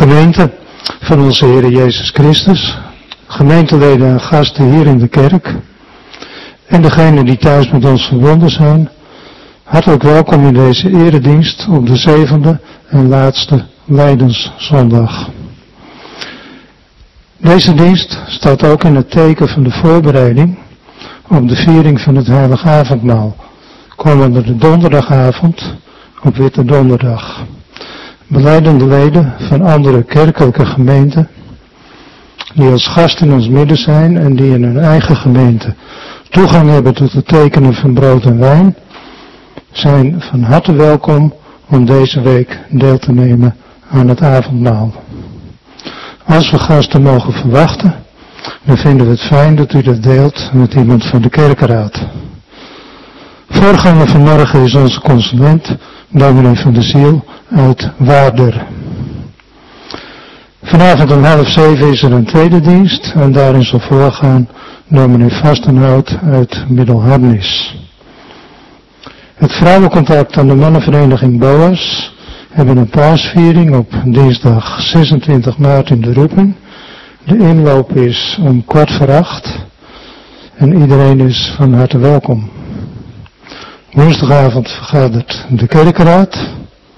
gemeente van onze Heer Jezus Christus, gemeenteleden en gasten hier in de kerk en degenen die thuis met ons verbonden zijn, hartelijk welkom in deze eredienst op de 7e en laatste Lijdenszondag. Deze dienst staat ook in het teken van de voorbereiding op de viering van het Heilige Avondmaal, komende de donderdagavond op Witte Donderdag. Belijdende leden van andere kerkelijke gemeenten, die als gast in ons midden zijn en die in hun eigen gemeente toegang hebben tot het tekenen van brood en wijn, zijn van harte welkom om deze week deel te nemen aan het avondmaal. Als we gasten mogen verwachten, dan vinden we het fijn dat u dat deelt met iemand van de kerkenraad. Voorganger vanmorgen is onze consulent, dominee van de Ziel uit Waarder. Vanavond om 6:30 is er een tweede dienst en daarin zal voorgaan dominee Vastenhout uit Middelharnis. Het vrouwencontact aan de mannenvereniging Boas hebben een paasviering op dinsdag 26 maart in de Roeping. De inloop is om 7:15 en iedereen is van harte welkom. Woensdagavond vergadert de kerkenraad.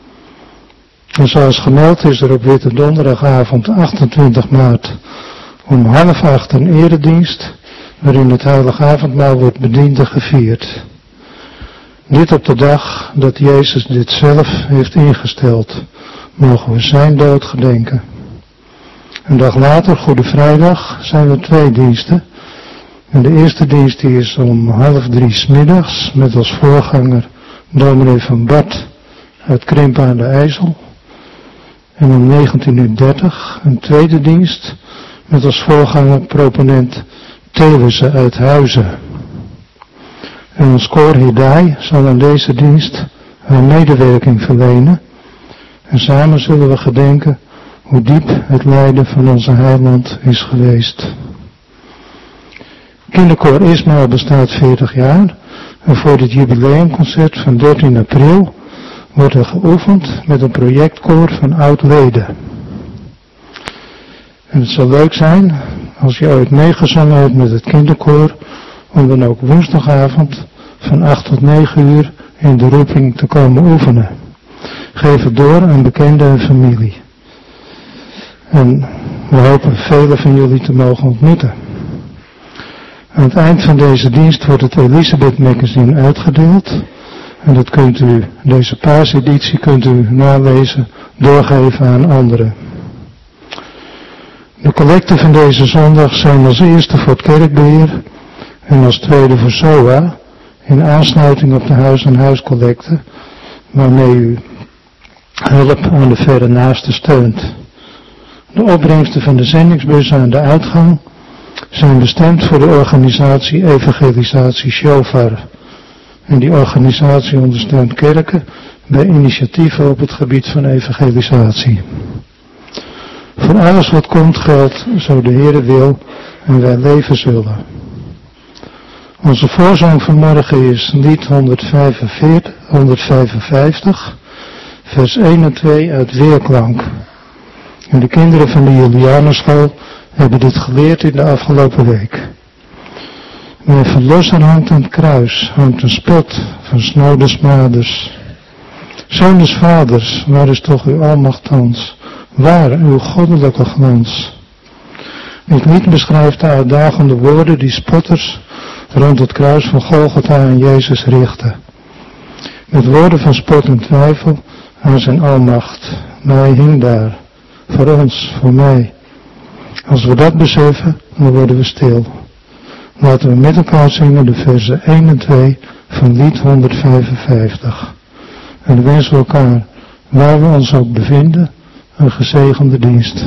En zoals gemeld is er op Witte Donderdagavond 28 maart om 7:30 een eredienst, waarin het Heilige Avondmaal wordt bediend en gevierd. Dit op de dag dat Jezus dit zelf heeft ingesteld, mogen we zijn dood gedenken. Een dag later, Goede Vrijdag, zijn er 2 diensten. En de eerste dienst die is om 2:30 's middags met als voorganger dominee van Bart uit Krimpen aan de IJssel. En om 19:30 een tweede dienst met als voorganger proponent Theeuwissen uit Huizen. En ons koor Hidai zal aan deze dienst haar medewerking verlenen. En samen zullen we gedenken hoe diep het lijden van onze heiland is geweest. Kinderkoor Ismael bestaat 40 jaar. En voor dit jubileumconcert van 13 april wordt er geoefend met een projectkoor van oud-leden. En het zal leuk zijn, als je ooit meegezongen hebt met het kinderkoor, om dan ook woensdagavond van 8 tot 9 uur in de Roeping te komen oefenen. Geef het door aan bekenden en familie. En we hopen velen van jullie te mogen ontmoeten. Aan het eind van deze dienst wordt het Elisabeth Magazine uitgedeeld. En dat kunt u, deze paaseditie kunt u nalezen, doorgeven aan anderen. De collecten van deze zondag zijn als eerste voor het kerkbeheer en als tweede voor SOA, in aansluiting op de huis-aan-huis-collecte, waarmee u hulp aan de verre naasten steunt. De opbrengsten van de zendingsbussen aan de uitgang zijn bestemd voor de organisatie Evangelisatie Shofar. En die organisatie ondersteunt kerken bij initiatieven op het gebied van evangelisatie. Voor alles wat komt geldt, zo de Heere wil en wij leven zullen. Onze voorzang vanmorgen is lied 155, vers 1 en 2 uit Weerklank. En de kinderen van de Julianenschool hebben dit geleerd in de afgelopen week. Mijn verlosser hangt aan het kruis, hangt een spot van snode smaders. Zoon des vaders, waar is toch uw almacht thans? Waar uw goddelijke glans? Dit lied beschrijft de uitdagende woorden die spotters rond het kruis van Golgotha aan Jezus richten. Met woorden van spot en twijfel aan zijn almacht. Maar hij hing daar, voor ons, voor mij. Als we dat beseffen, dan worden we stil. Laten we met elkaar zingen de versen 1 en 2 van lied 155. En dan wensen we elkaar, waar we ons ook bevinden, een gezegende dienst.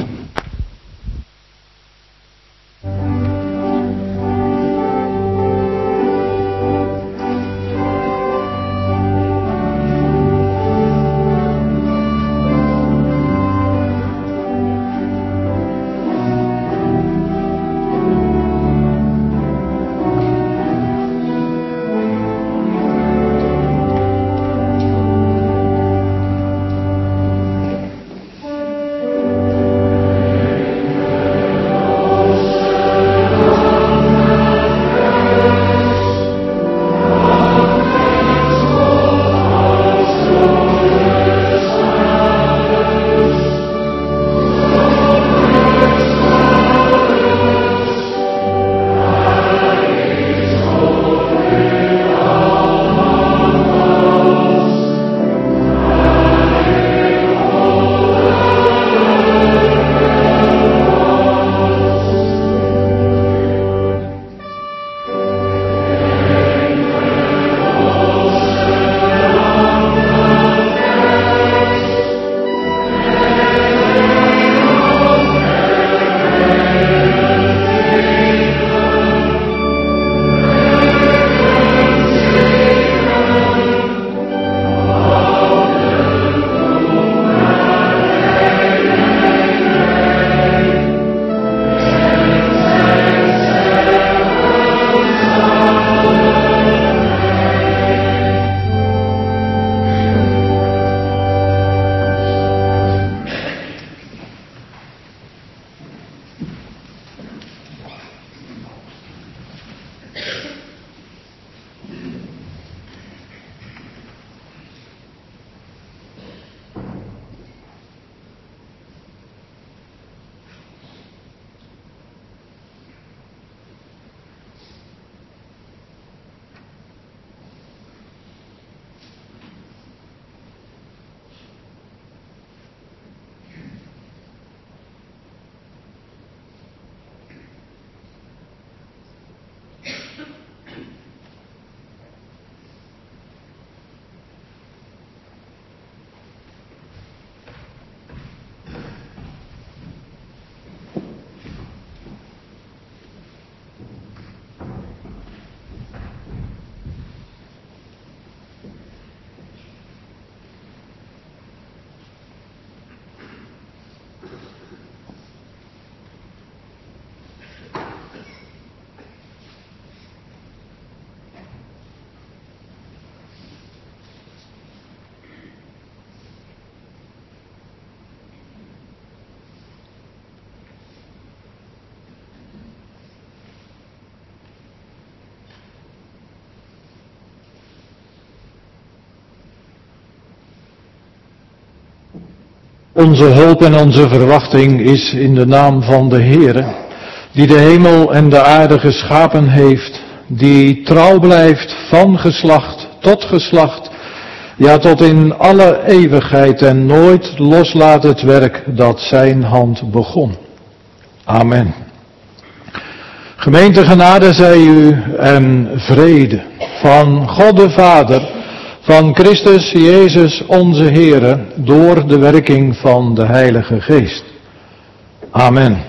Onze hulp en onze verwachting is in de naam van de Heere, die de hemel en de aarde geschapen heeft, die trouw blijft van geslacht tot geslacht, ja tot in alle eeuwigheid en nooit loslaat het werk dat zijn hand begon. Amen. Gemeente genade zij u en vrede van God de Vader, van Christus Jezus onze Heere, door de werking van de Heilige Geest. Amen.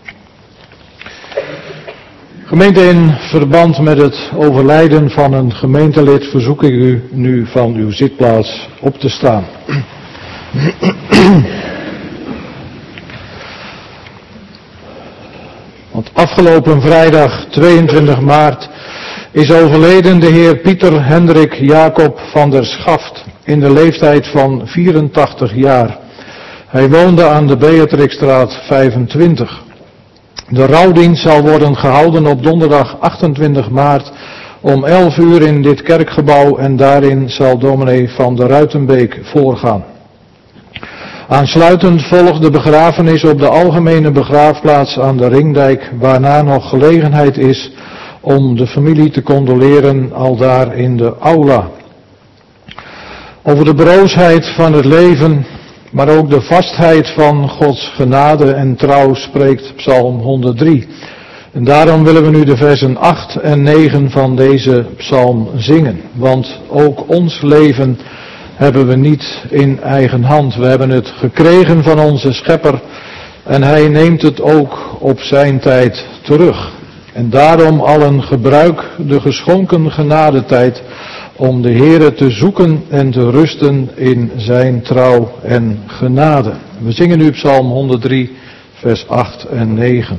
Gemeente, in verband met het overlijden van een gemeentelid verzoek ik u nu van uw zitplaats op te staan. Want afgelopen vrijdag 22 maart is overleden de heer Pieter Hendrik Jacob van der Schaft in de leeftijd van 84 jaar. Hij woonde aan de Beatrixstraat 25. De rouwdienst zal worden gehouden op donderdag 28 maart om 11 uur in dit kerkgebouw en daarin zal dominee van der Ruitenbeek voorgaan. Aansluitend volgt de begrafenis op de algemene begraafplaats aan de Ringdijk, waarna nog gelegenheid is om de familie te condoleren aldaar in de aula. Over de broosheid van het leven, maar ook de vastheid van Gods genade en trouw spreekt Psalm 103. En daarom willen we nu de versen 8 en 9 van deze psalm zingen. Want ook ons leven hebben we niet in eigen hand. We hebben het gekregen van onze Schepper en Hij neemt het ook op zijn tijd terug. En daarom allen gebruik de geschonken genadetijd om de Heere te zoeken en te rusten in zijn trouw en genade. We zingen nu Psalm 103, vers 8 en 9.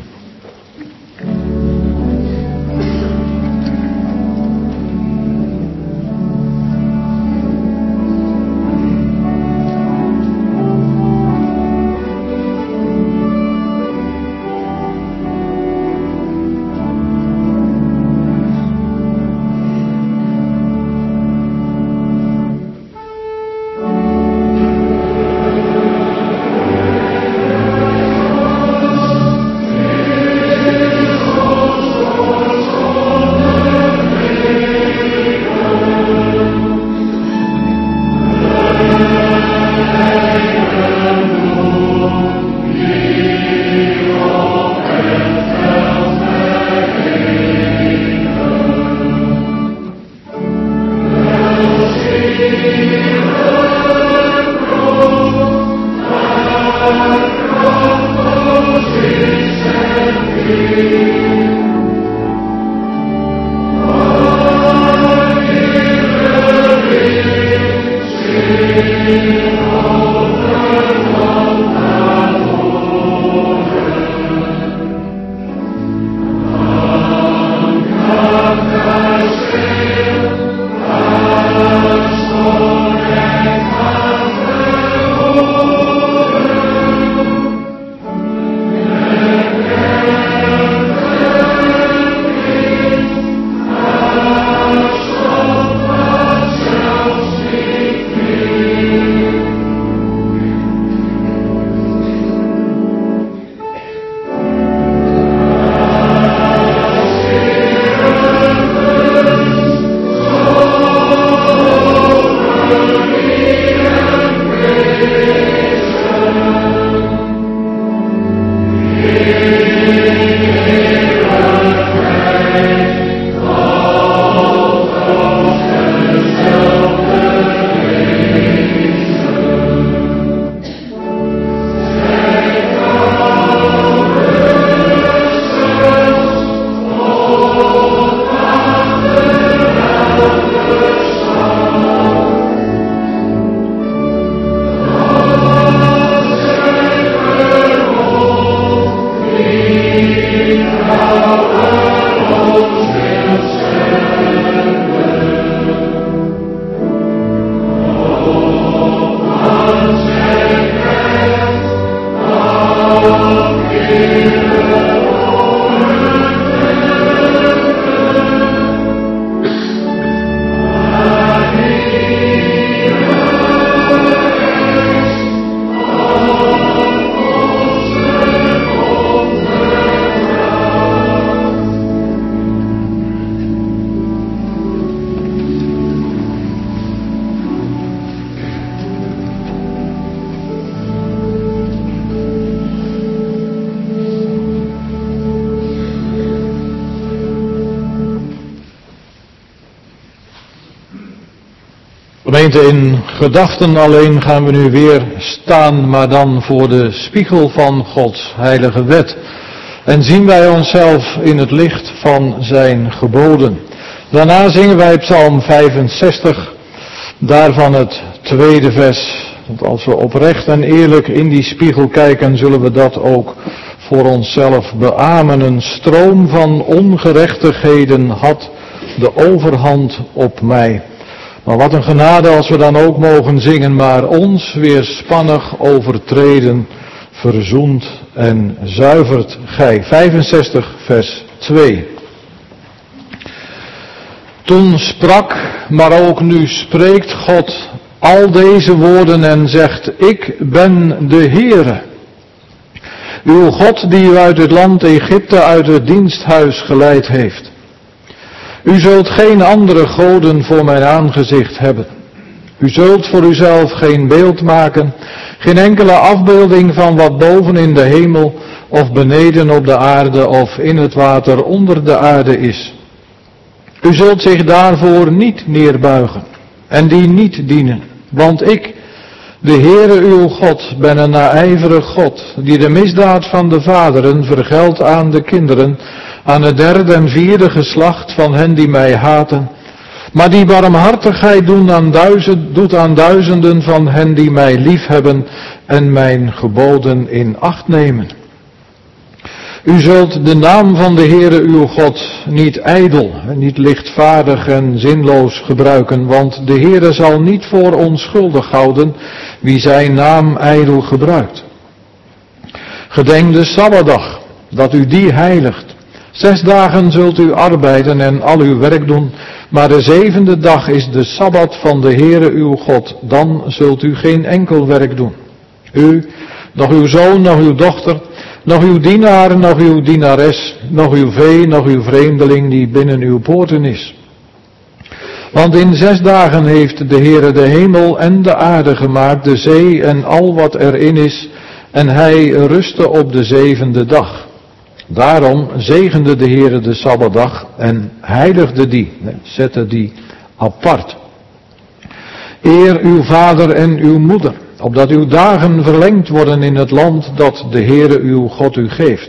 Gemeente, in gedachten alleen gaan we nu weer staan, maar dan voor de spiegel van Gods heilige wet. En zien wij onszelf in het licht van zijn geboden. Daarna zingen wij Psalm 65, daarvan het tweede vers. Want als we oprecht en eerlijk in die spiegel kijken, zullen we dat ook voor onszelf beamen. Een stroom van ongerechtigheden had de overhand op mij. Maar wat een genade als we dan ook mogen zingen, maar ons weerspannig overtreden, verzoent en zuivert gij. 65 vers 2. Toen sprak, maar ook nu spreekt God al deze woorden en zegt, ik ben de Heere. Uw God die u uit het land Egypte, uit het diensthuis geleid heeft. U zult geen andere goden voor mijn aangezicht hebben. U zult voor uzelf geen beeld maken, geen enkele afbeelding van wat boven in de hemel of beneden op de aarde of in het water onder de aarde is. U zult zich daarvoor niet neerbuigen en die niet dienen, want ik, de Heere uw God, ben een naijverig God, die de misdaad van de vaderen vergeldt aan de kinderen, aan het derde en vierde geslacht van hen die mij haten, maar die barmhartigheid doet aan duizenden van hen die mij liefhebben en mijn geboden in acht nemen. U zult de naam van de Heere uw God niet ijdel, niet lichtvaardig en zinloos gebruiken, want de Heere zal niet voor onschuldig houden wie zijn naam ijdel gebruikt. Gedenk de Sabbatdag, dat u die heiligt. 6 dagen zult u arbeiden en al uw werk doen, maar de 7e dag is de Sabbat van de Heere uw God, dan zult u geen enkel werk doen. U, nog uw zoon, nog uw dochter, nog uw dienaar, nog uw dienares, nog uw vee, nog uw vreemdeling die binnen uw poorten is. Want in 6 dagen heeft de Heere de hemel en de aarde gemaakt, de zee en al wat erin is, en hij rustte op de 7e dag. Daarom zegende de Heere de Sabbatdag en heiligde die, zette die apart. Eer uw vader en uw moeder, opdat uw dagen verlengd worden in het land dat de Heere uw God u geeft.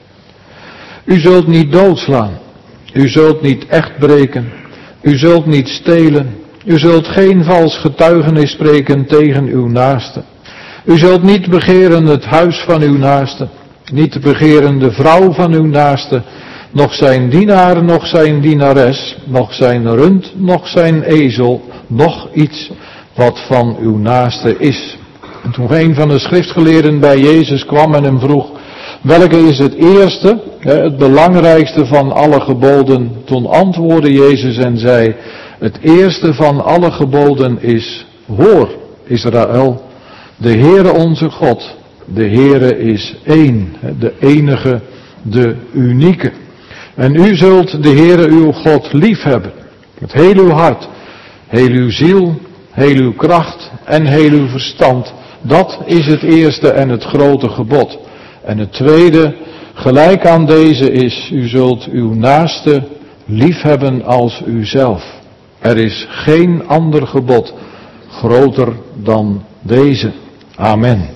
U zult niet doodslaan, u zult niet echt breken, u zult niet stelen, u zult geen vals getuigenis spreken tegen uw naaste. U zult niet begeren het huis van uw naaste, niet begeren de vrouw van uw naaste, noch zijn dienaar, noch zijn dienares, noch zijn rund, noch zijn ezel, noch iets wat van uw naaste is. En toen een van de schriftgeleerden bij Jezus kwam en hem vroeg, welke is het eerste, het belangrijkste van alle geboden? Toen antwoordde Jezus en zei, het eerste van alle geboden is, hoor Israël, de Heere onze God, de Heere is één, de enige, de unieke. En u zult de Heere uw God liefhebben, met heel uw hart, heel uw ziel, heel uw kracht en heel uw verstand. Dat is het eerste en het grote gebod. En het tweede, gelijk aan deze is, u zult uw naaste liefhebben als uzelf. Er is geen ander gebod groter dan deze. Amen.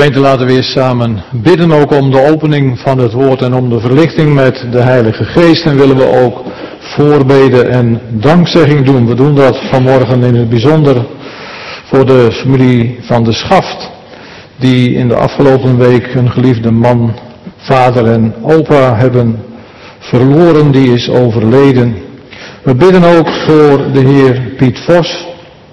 Gemeente, laten we eerst samen bidden ook om de opening van het woord en om de verlichting met de Heilige Geest. En willen we ook voorbeden en dankzegging doen. We doen dat vanmorgen in het bijzonder voor de familie van de Schaft, die in de afgelopen week een geliefde man, vader en opa hebben verloren, die is overleden. We bidden ook voor de heer Piet Vos,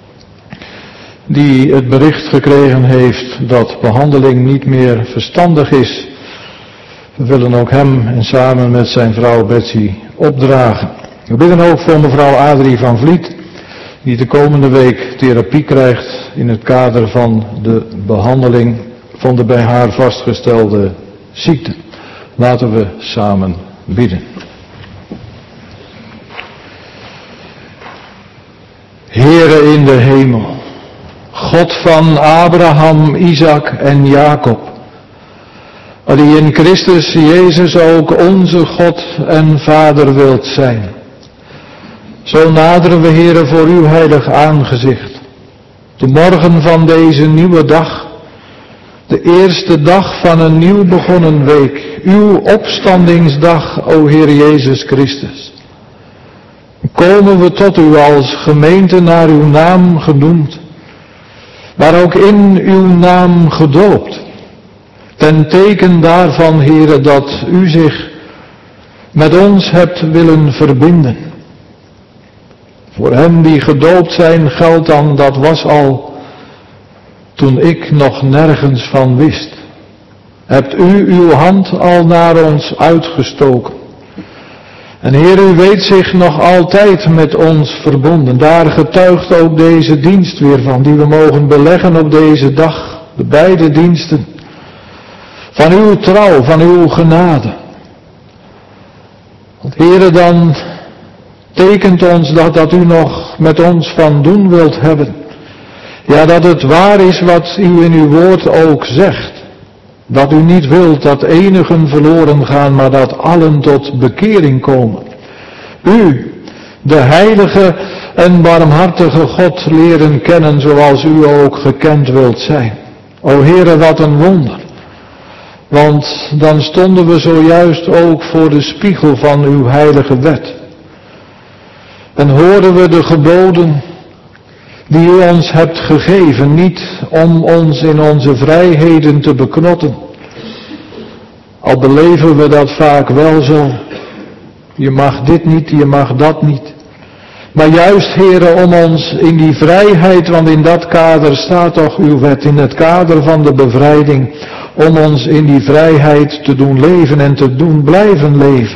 die het bericht gekregen heeft dat behandeling niet meer verstandig is. We willen ook hem en samen met zijn vrouw Betsy opdragen. We bidden ook voor mevrouw Adrie van Vliet, die de komende week therapie krijgt in het kader van de behandeling van de bij haar vastgestelde ziekte. Laten we samen bidden. Heere in de hemel, God van Abraham, Isaac en Jacob, die in Christus Jezus ook onze God en Vader wilt zijn. Zo naderen we, Heere, voor uw heilig aangezicht, de morgen van deze nieuwe dag, de eerste dag van een nieuw begonnen week, uw opstandingsdag, o Heer Jezus Christus. Komen we tot u als gemeente naar uw naam genoemd, maar ook in uw naam gedoopt. Ten teken daarvan, Heere, dat u zich met ons hebt willen verbinden. Voor hen die gedoopt zijn geldt dan, dat was al toen ik nog nergens van wist. Hebt u uw hand al naar ons uitgestoken. En Heer, u weet zich nog altijd met ons verbonden. Daar getuigt ook deze dienst weer van, die we mogen beleggen op deze dag. De beide diensten. Van uw trouw, van uw genade. Want Heer, dan tekent ons dat u nog met ons van doen wilt hebben. Ja, dat het waar is wat u in uw woord ook zegt. Dat u niet wilt dat enigen verloren gaan, maar dat allen tot bekering komen. U, de heilige en barmhartige God, leren kennen zoals u ook gekend wilt zijn. O Heere, wat een wonder. Want dan stonden we zojuist ook voor de spiegel van uw heilige wet. En hoorden we de geboden die u ons hebt gegeven, niet om ons in onze vrijheden te beknotten. Al beleven we dat vaak wel zo. Je mag dit niet, je mag dat niet. Maar juist, Heere, om ons in die vrijheid, want in dat kader staat toch uw wet, in het kader van de bevrijding, om ons in die vrijheid te doen leven en te doen blijven leven.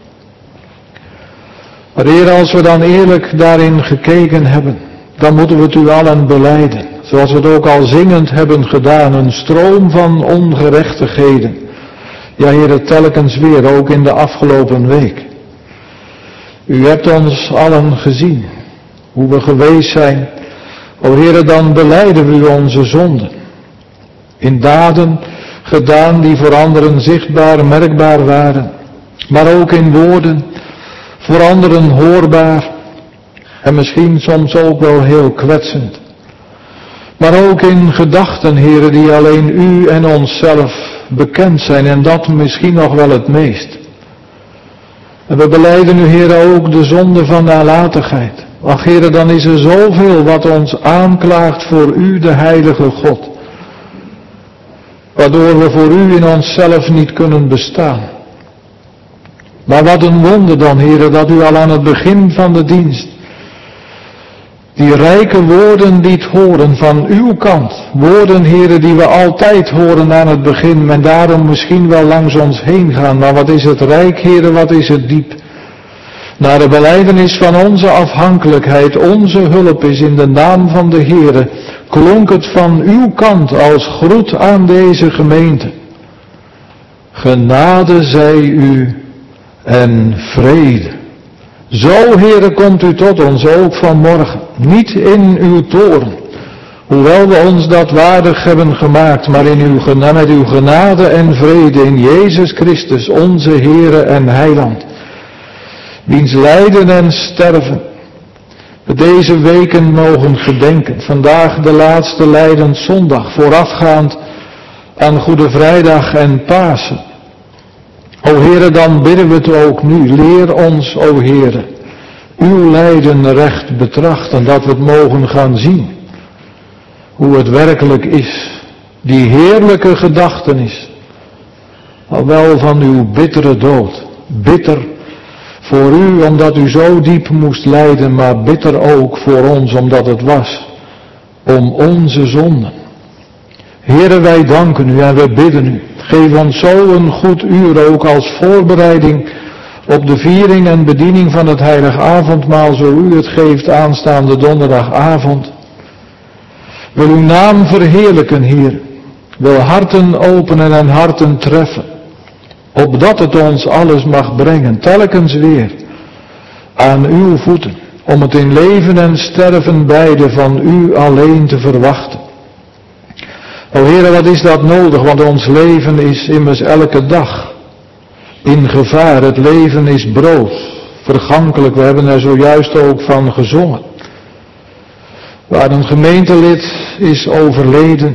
Maar Heer, als we dan eerlijk daarin gekeken hebben, dan moeten we het u allen belijden. Zoals we het ook al zingend hebben gedaan, een stroom van ongerechtigheden. Ja, Heer, telkens weer, ook in de afgelopen week. U hebt ons allen gezien, hoe we geweest zijn. O Heer, dan belijden we u onze zonden. In daden gedaan die voor anderen zichtbaar, merkbaar waren. Maar ook in woorden, voor anderen hoorbaar. En misschien soms ook wel heel kwetsend. Maar ook in gedachten, Heere, die alleen u en onszelf bekend zijn. En dat misschien nog wel het meest. En we belijden u, Heere, ook de zonde van nalatigheid. Ach, Heere, dan is er zoveel wat ons aanklaagt voor u, de heilige God. Waardoor we voor u in onszelf niet kunnen bestaan. Maar wat een wonder dan, Heere, dat u al aan het begin van de dienst die rijke woorden liet horen van uw kant. Woorden, Heere, die we altijd horen aan het begin en daarom misschien wel langs ons heen gaan. Maar wat is het rijk, Heere, wat is het diep. Naar de belijdenis van onze afhankelijkheid, onze hulp is in de naam van de Heere, klonk het van uw kant als groet aan deze gemeente. Genade zij u en vrede. Zo, Heere, komt u tot ons ook vanmorgen, niet in uw toorn, hoewel we ons dat waardig hebben gemaakt, maar met uw genade en vrede in Jezus Christus, onze Heere en Heiland, wiens lijden en sterven we deze weken mogen gedenken. Vandaag de laatste lijdenszondag, voorafgaand aan Goede Vrijdag en Pasen. O Heere, dan bidden we het ook nu. Leer ons, o Heere, uw lijden recht betrachten, dat we het mogen gaan zien. Hoe het werkelijk is. Die heerlijke gedachtenis. Al wel van uw bittere dood. Bitter voor u omdat u zo diep moest lijden, maar bitter ook voor ons omdat het was om onze zonden. Heere, wij danken u en we bidden u. Geef ons zo een goed uur ook als voorbereiding op de viering en bediening van het heilige avondmaal, zo u het geeft aanstaande donderdagavond. Wil uw naam verheerlijken, Heer. Wil harten openen en harten treffen. Opdat het ons alles mag brengen, telkens weer, aan uw voeten. Om het in leven en sterven beide van u alleen te verwachten. O Heere, wat is dat nodig, want ons leven is immers elke dag in gevaar. Het leven is broos, vergankelijk, we hebben er zojuist ook van gezongen. Waar een gemeentelid is overleden,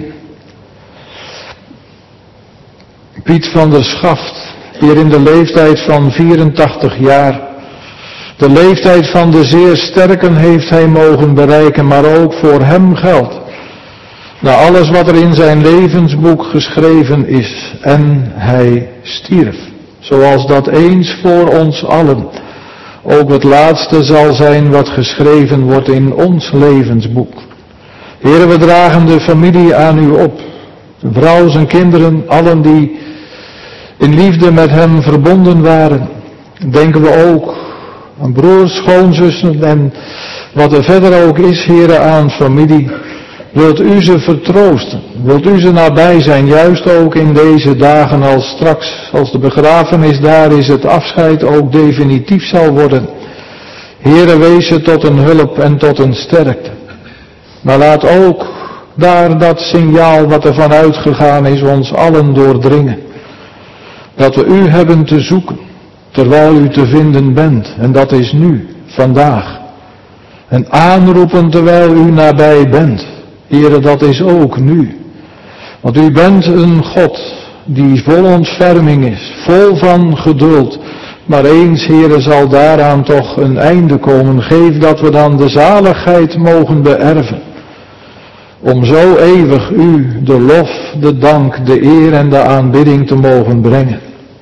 Piet van der Schaft, hier in de leeftijd van 84 jaar. De leeftijd van de zeer sterken heeft hij mogen bereiken, maar ook voor hem geldt. Na alles wat er in zijn levensboek geschreven is. En hij stierf. Zoals dat eens voor ons allen ook het laatste zal zijn wat geschreven wordt in ons levensboek. Heere, we dragen de familie aan u op. De vrouw, zijn kinderen, allen die in liefde met hem verbonden waren. Denken we ook aan broers, schoonzussen en wat er verder ook is, Heere, aan familie. Wilt u ze vertroosten? Wilt u ze nabij zijn? Juist ook in deze dagen als straks, als de begrafenis daar is, het afscheid ook definitief zal worden. Heere, wees ze tot een hulp en tot een sterkte. Maar laat ook daar dat signaal wat er vanuit gegaan is ons allen doordringen. Dat we u hebben te zoeken, terwijl u te vinden bent. En dat is nu, vandaag. En aanroepen terwijl u nabij bent. Heere, dat is ook nu. Want u bent een God die vol ontferming is, vol van geduld. Maar eens, Heere, zal daaraan toch een einde komen. Geef dat we dan de zaligheid mogen beërven. Om zo eeuwig u de lof, de dank, de eer en de aanbidding te mogen brengen.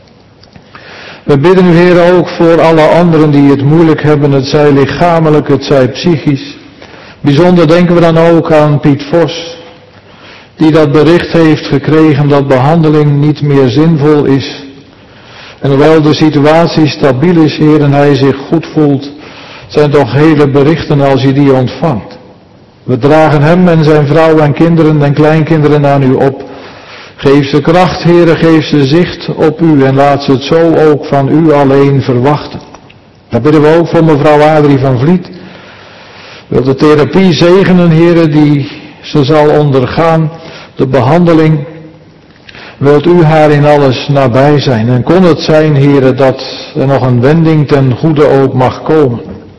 We bidden u, Heere, ook voor alle anderen die het moeilijk hebben, het zij lichamelijk, het zij psychisch. Bijzonder denken we dan ook aan Piet Vos, die dat bericht heeft gekregen dat behandeling niet meer zinvol is. En hoewel de situatie stabiel is, Heer, en hij zich goed voelt, zijn toch hele berichten als je die ontvangt. We dragen hem en zijn vrouw en kinderen en kleinkinderen aan u op. Geef ze kracht, Heere, geef ze zicht op u en laat ze het zo ook van u alleen verwachten. Daar bidden we ook voor mevrouw Adrie van Vliet. Wil de therapie zegenen, Heere, die ze zal ondergaan, de behandeling. Wilt u haar in alles nabij zijn. En kon het zijn, Heere, dat er nog een wending ten goede ook mag komen.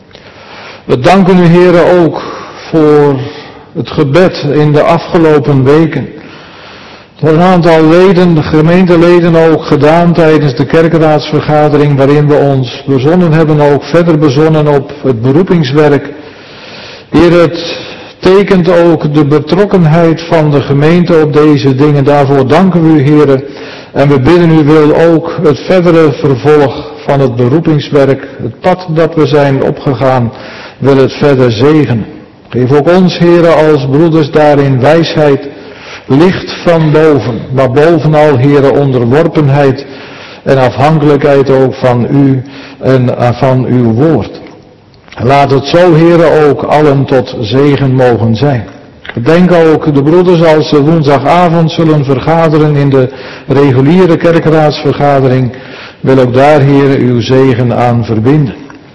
We danken u, Heere, ook voor het gebed in de afgelopen weken. Door een aantal leden, de gemeenteleden ook gedaan tijdens de kerkraadsvergadering, waarin we ons bezonnen hebben, ook verder bezonnen op het beroepingswerk. Heer, het tekent ook de betrokkenheid van de gemeente op deze dingen. Daarvoor danken we u, Heer. En we bidden u, wil ook het verdere vervolg van het beroepingswerk, het pad dat we zijn opgegaan, wil het verder zegenen. Geef ook ons, Heer, als broeders daarin wijsheid, licht van boven, maar bovenal, Heer, onderworpenheid en afhankelijkheid ook van u en van uw woord. Laat het zo, Heere, ook allen tot zegen mogen zijn. Denk ook de broeders als ze woensdagavond zullen vergaderen in de reguliere kerkraadsvergadering. Wil ook daar, Heere, uw zegen aan verbinden.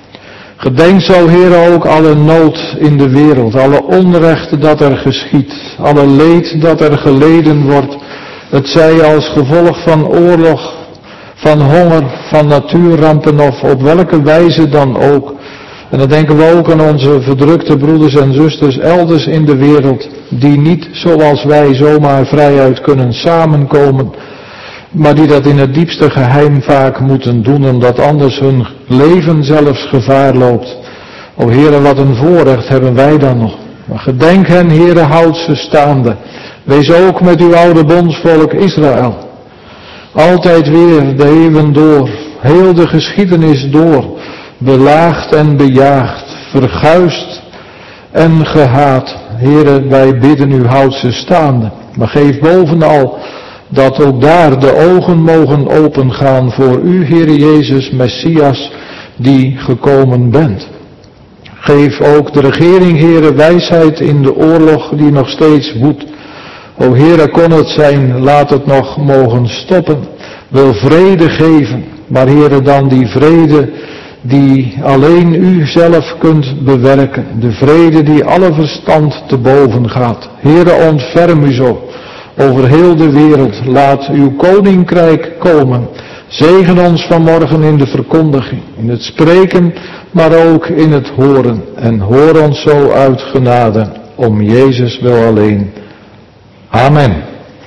Gedenk zo, Heere, ook alle nood in de wereld, alle onrecht dat er geschiedt, alle leed dat er geleden wordt. Het zij als gevolg van oorlog, van honger, van natuurrampen of op welke wijze dan ook. En dan denken we ook aan onze verdrukte broeders en zusters elders in de wereld, die niet zoals wij zomaar vrijuit kunnen samenkomen, maar die dat in het diepste geheim vaak moeten doen, omdat anders hun leven zelfs gevaar loopt. O Heere, wat een voorrecht hebben wij dan nog. Maar gedenk hen, Heere, houd ze staande. Wees ook met uw oude bondsvolk Israël. Altijd weer de eeuwen door, heel de geschiedenis door, belaagd en bejaagd, verguisd en gehaat. Heere, wij bidden u, houd ze staande. Maar geef bovenal dat ook daar de ogen mogen opengaan voor u, Heere Jezus, Messias, die gekomen bent. Geef ook de regering, Heere, wijsheid in de oorlog die nog steeds woedt. O Heere, kon het zijn, laat het nog mogen stoppen. Wil vrede geven, maar Heere, dan die vrede die alleen u zelf kunt bewerken. De vrede die alle verstand te boven gaat. Heere, ontferm u zo over heel de wereld. Laat uw koninkrijk komen. Zegen ons vanmorgen in de verkondiging, in het spreken, maar ook in het horen. En hoor ons zo uit genade, om Jezus wil alleen. Amen.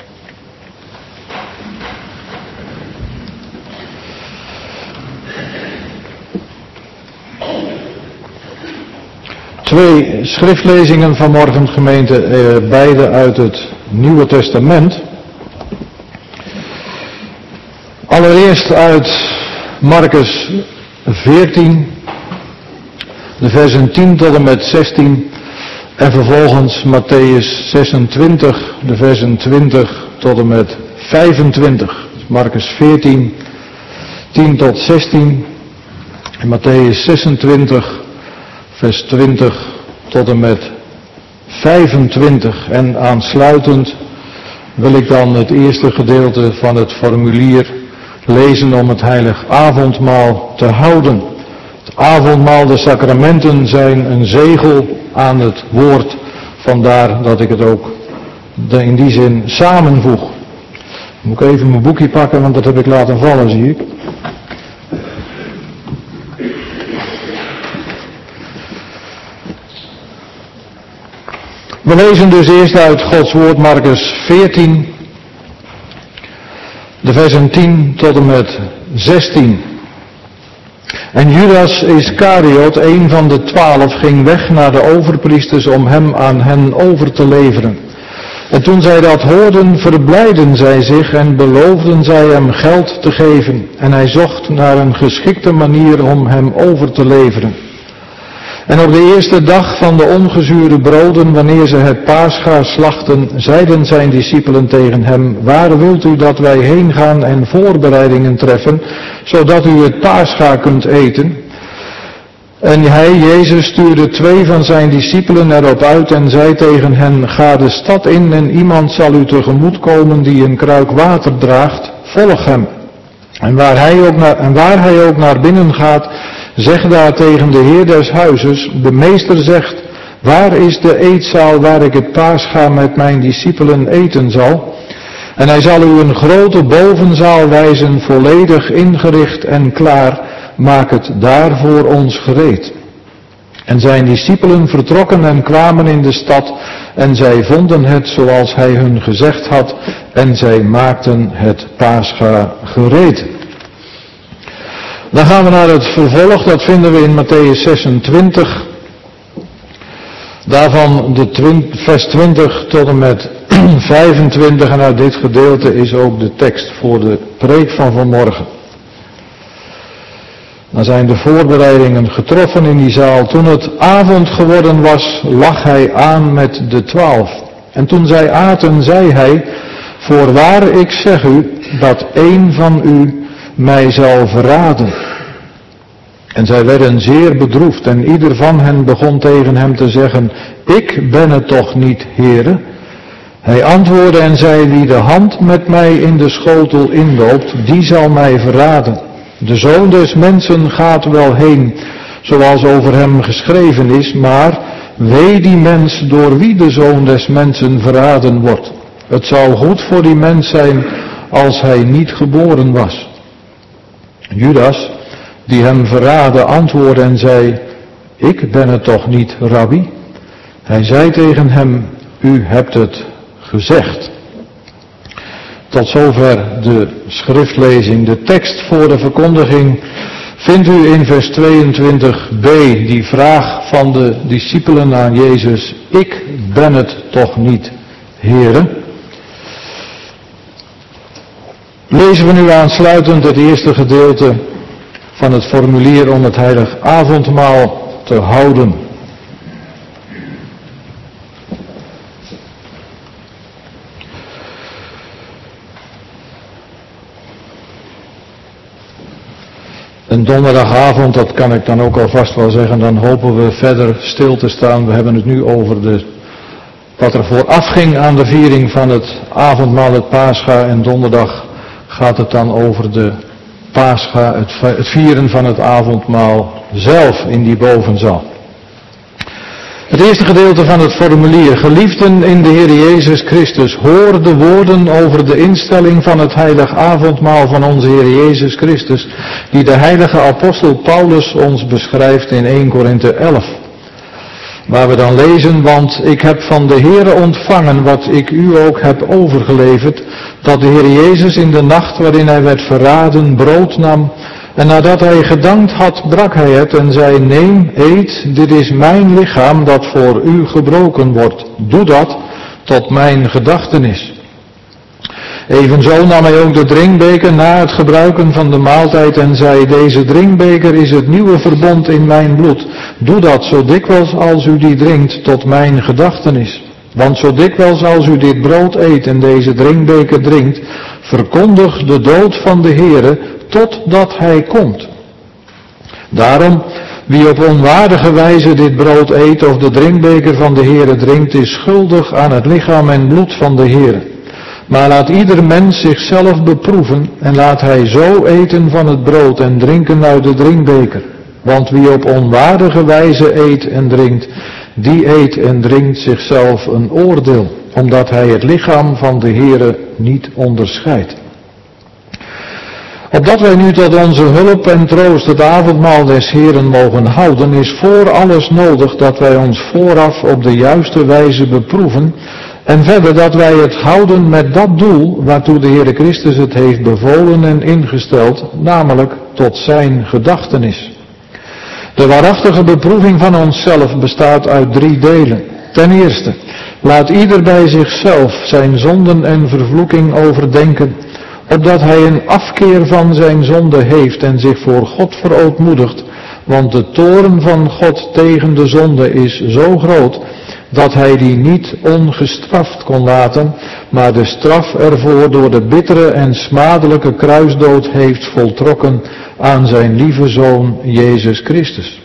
Twee schriftlezingen vanmorgen, gemeente, beide uit het Nieuwe Testament. Allereerst uit Marcus 14, de versen 10 tot en met 16. En vervolgens Matthäus 26, de versen 20 tot en met 25. Marcus 14, 10 tot 16. En Matthäus 26, vers 20 tot en met 25. En aansluitend wil ik dan het eerste gedeelte van het formulier lezen om het heilig avondmaal te houden. Het avondmaal, de sacramenten zijn een zegel aan het woord. Vandaar dat ik het ook in die zin samenvoeg. Moet ik even mijn boekje pakken, want dat heb ik laten vallen, zie ik. We lezen dus eerst uit Gods woord Marcus 14, de versen 10 tot en met 16. En Judas Iscariot, een van de 12, ging weg naar de overpriesters om hem aan hen over te leveren. En toen zij dat hoorden, verblijden zij zich en beloofden zij hem geld te geven. En hij zocht naar een geschikte manier om hem over te leveren. En op de eerste dag van de ongezuurde broden, wanneer ze het Pascha slachten, zeiden zijn discipelen tegen hem: waar wilt u dat wij heen gaan en voorbereidingen treffen, zodat u het Pascha kunt eten? En hij, Jezus, stuurde 2 van zijn discipelen erop uit en zei tegen hen: ga de stad in en iemand zal u tegemoet komen die een kruik water draagt, volg hem. En waar hij ook naar binnen gaat, zeg daar tegen de heer des huizes: de meester zegt, waar is de eetzaal waar ik het Pascha met mijn discipelen eten zal? En hij zal u een grote bovenzaal wijzen, volledig ingericht en klaar. Maak het daar voor ons gereed. En zijn discipelen vertrokken en kwamen in de stad, en zij vonden het zoals hij hun gezegd had, en zij maakten het Pascha gereed. Dan gaan we naar het vervolg, dat vinden we in Matthäus 26. Daarvan vers 20 tot en met 25. En uit dit gedeelte is ook de tekst voor de preek van vanmorgen. Dan zijn de voorbereidingen getroffen in die zaal. Toen het avond geworden was, lag hij aan met de 12. En toen zij aten, zei hij: voorwaar, ik zeg u, dat één van u mij zal verraden. En zij werden zeer bedroefd en ieder van hen begon tegen hem te zeggen: ik ben het toch niet, Heere? Hij antwoordde en zei: wie de hand met mij in de schotel indoopt, die zal mij verraden. De Zoon des Mensen gaat wel heen, zoals over hem geschreven is, maar wee die mens door wie de Zoon des Mensen verraden wordt. Het zou goed voor die mens zijn als hij niet geboren was. Judas, die hem verraadde, antwoordde en zei: ik ben het toch niet, Rabbi? Hij zei tegen hem, u hebt het gezegd. Tot zover de schriftlezing. De tekst voor de verkondiging vindt u in vers 22b, die vraag van de discipelen aan Jezus, ik ben het toch niet, Heere? Lezen we nu aansluitend het eerste gedeelte van het formulier om het heilig avondmaal te houden. Een donderdagavond, dat kan ik dan ook alvast wel zeggen, dan hopen we verder stil te staan. We hebben het nu over wat er vooraf ging aan de viering van het avondmaal, het Pascha. En donderdag gaat het dan over de Pascha, het vieren van het avondmaal zelf in die bovenzaal. Het eerste gedeelte van het formulier. Geliefden in de Heer Jezus Christus, hoor de woorden over de instelling van het heilig avondmaal van onze Heer Jezus Christus, die de heilige apostel Paulus ons beschrijft in 1 Korinthe 11. Waar we dan lezen, want ik heb van de Heere ontvangen wat ik u ook heb overgeleverd, dat de Heer Jezus in de nacht waarin hij werd verraden brood nam, en nadat hij gedankt had, brak hij het en zei, neem, eet, dit is mijn lichaam dat voor u gebroken wordt. Doe dat tot mijn gedachtenis. Evenzo nam hij ook de drinkbeker na het gebruiken van de maaltijd en zei, deze drinkbeker is het nieuwe verbond in mijn bloed. Doe dat zo dikwijls als u die drinkt tot mijn gedachtenis. Want zo dikwijls als u dit brood eet en deze drinkbeker drinkt, verkondig de dood van de Heere totdat hij komt. Daarom, wie op onwaardige wijze dit brood eet of de drinkbeker van de Heere drinkt, is schuldig aan het lichaam en bloed van de Heere. Maar laat ieder mens zichzelf beproeven en laat hij zo eten van het brood en drinken uit de drinkbeker. Want wie op onwaardige wijze eet en drinkt, die eet en drinkt zichzelf een oordeel, omdat hij het lichaam van de Heere niet onderscheidt. Opdat wij nu tot onze hulp en troost het avondmaal des Heeren mogen houden, is voor alles nodig dat wij ons vooraf op de juiste wijze beproeven en verder dat wij het houden met dat doel waartoe de Heere Christus het heeft bevolen en ingesteld, namelijk tot zijn gedachtenis. De waarachtige beproeving van onszelf bestaat uit 3 delen. Ten eerste, laat ieder bij zichzelf zijn zonden en vervloeking overdenken, opdat hij een afkeer van zijn zonde heeft en zich voor God verootmoedigt, want de toorn van God tegen de zonde is zo groot, dat hij die niet ongestraft kon laten, maar de straf ervoor door de bittere en smadelijke kruisdood heeft voltrokken aan zijn lieve Zoon Jezus Christus.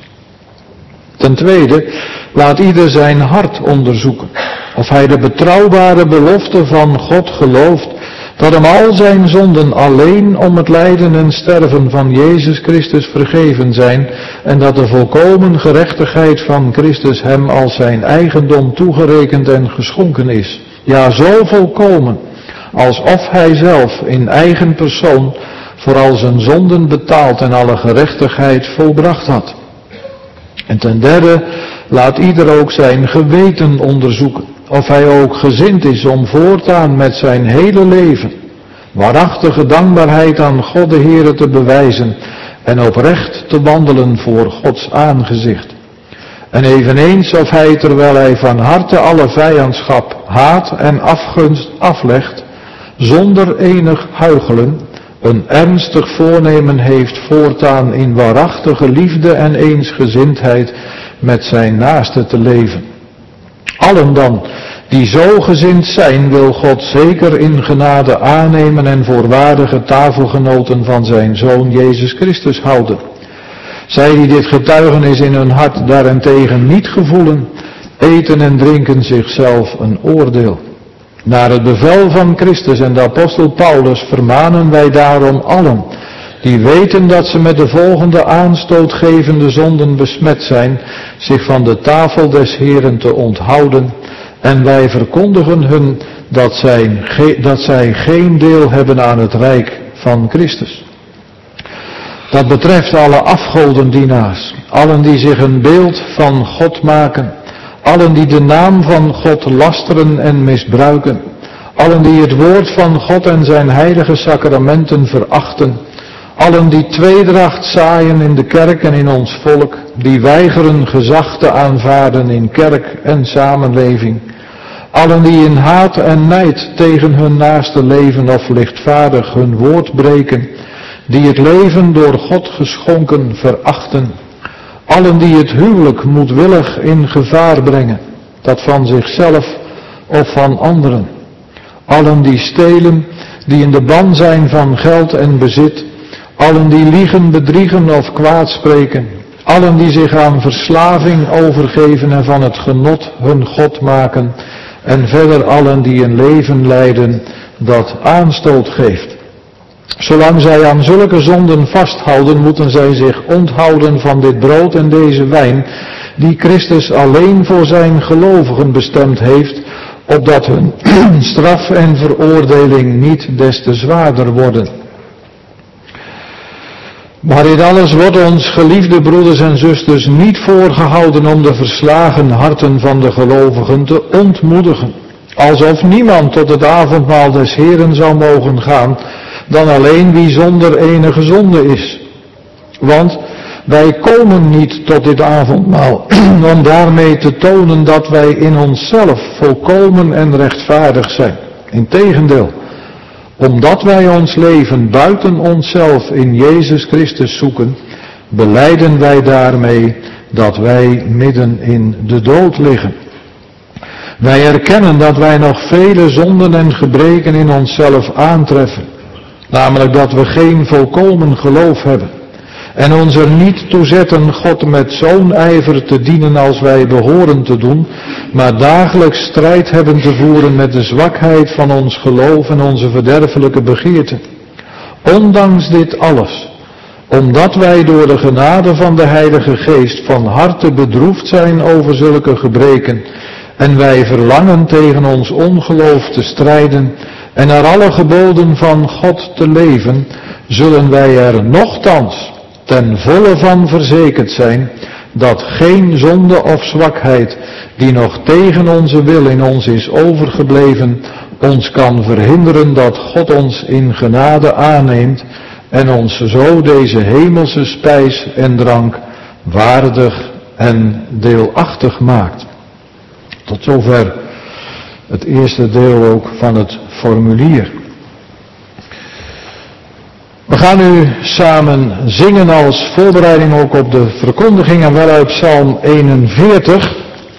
Ten tweede, laat ieder zijn hart onderzoeken, of hij de betrouwbare belofte van God gelooft, dat hem al zijn zonden alleen om het lijden en sterven van Jezus Christus vergeven zijn en dat de volkomen gerechtigheid van Christus hem als zijn eigendom toegerekend en geschonken is. Ja, zo volkomen, alsof hij zelf in eigen persoon voor al zijn zonden betaald en alle gerechtigheid volbracht had. En ten derde, laat ieder ook zijn geweten onderzoeken, of hij ook gezind is om voortaan met zijn hele leven waarachtige dankbaarheid aan God de Heere te bewijzen en oprecht te wandelen voor Gods aangezicht. En eveneens of hij, terwijl hij van harte alle vijandschap, haat en afgunst aflegt, zonder enig huichelen, een ernstig voornemen heeft voortaan in waarachtige liefde en eensgezindheid met zijn naaste te leven. Allen dan, die zo gezind zijn, wil God zeker in genade aannemen en voor waardige tafelgenoten van zijn Zoon Jezus Christus houden. Zij die dit getuigenis in hun hart daarentegen niet gevoelen, eten en drinken zichzelf een oordeel. Naar het bevel van Christus en de apostel Paulus vermanen wij daarom allen, die weten dat ze met de volgende aanstootgevende zonden besmet zijn, zich van de tafel des Heeren te onthouden, en wij verkondigen hun dat zij geen deel hebben aan het rijk van Christus. Dat betreft alle afgodendienaars, allen die zich een beeld van God maken, allen die de naam van God lasteren en misbruiken, allen die het woord van God en zijn heilige sacramenten verachten, allen die tweedracht zaaien in de kerk en in ons volk, die weigeren gezag te aanvaarden in kerk en samenleving, allen die in haat en nijd tegen hun naaste leven of lichtvaardig hun woord breken, die het leven door God geschonken verachten, allen die het huwelijk moedwillig in gevaar brengen, dat van zichzelf of van anderen, allen die stelen, die in de ban zijn van geld en bezit, allen die liegen, bedriegen of kwaad spreken, allen die zich aan verslaving overgeven en van het genot hun God maken, en verder allen die een leven leiden dat aanstoot geeft. Zolang zij aan zulke zonden vasthouden, moeten zij zich onthouden van dit brood en deze wijn, die Christus alleen voor zijn gelovigen bestemd heeft, opdat hun straf en veroordeling niet des te zwaarder worden. Maar in alles wordt ons, geliefde broeders en zusters, niet voorgehouden om de verslagen harten van de gelovigen te ontmoedigen, alsof niemand tot het avondmaal des Heren zou mogen gaan, dan alleen wie zonder enige zonde is. Want wij komen niet tot dit avondmaal om daarmee te tonen dat wij in onszelf volkomen en rechtvaardig zijn. Integendeel, omdat wij ons leven buiten onszelf in Jezus Christus zoeken, belijden wij daarmee dat wij midden in de dood liggen. Wij erkennen dat wij nog vele zonden en gebreken in onszelf aantreffen. Namelijk dat we geen volkomen geloof hebben. En ons er niet toe zetten God met zo'n ijver te dienen als wij behoren te doen, maar dagelijks strijd hebben te voeren met de zwakheid van ons geloof en onze verderfelijke begeerten. Ondanks dit alles, omdat wij door de genade van de Heilige Geest van harte bedroefd zijn over zulke gebreken, en wij verlangen tegen ons ongeloof te strijden en naar alle geboden van God te leven, zullen wij er nochtans ten volle van verzekerd zijn dat geen zonde of zwakheid die nog tegen onze wil in ons is overgebleven, ons kan verhinderen dat God ons in genade aanneemt en ons zo deze hemelse spijs en drank waardig en deelachtig maakt. Tot zover het eerste deel ook van het formulier. We gaan nu samen zingen als voorbereiding ook op de verkondiging en wel uit Psalm 41.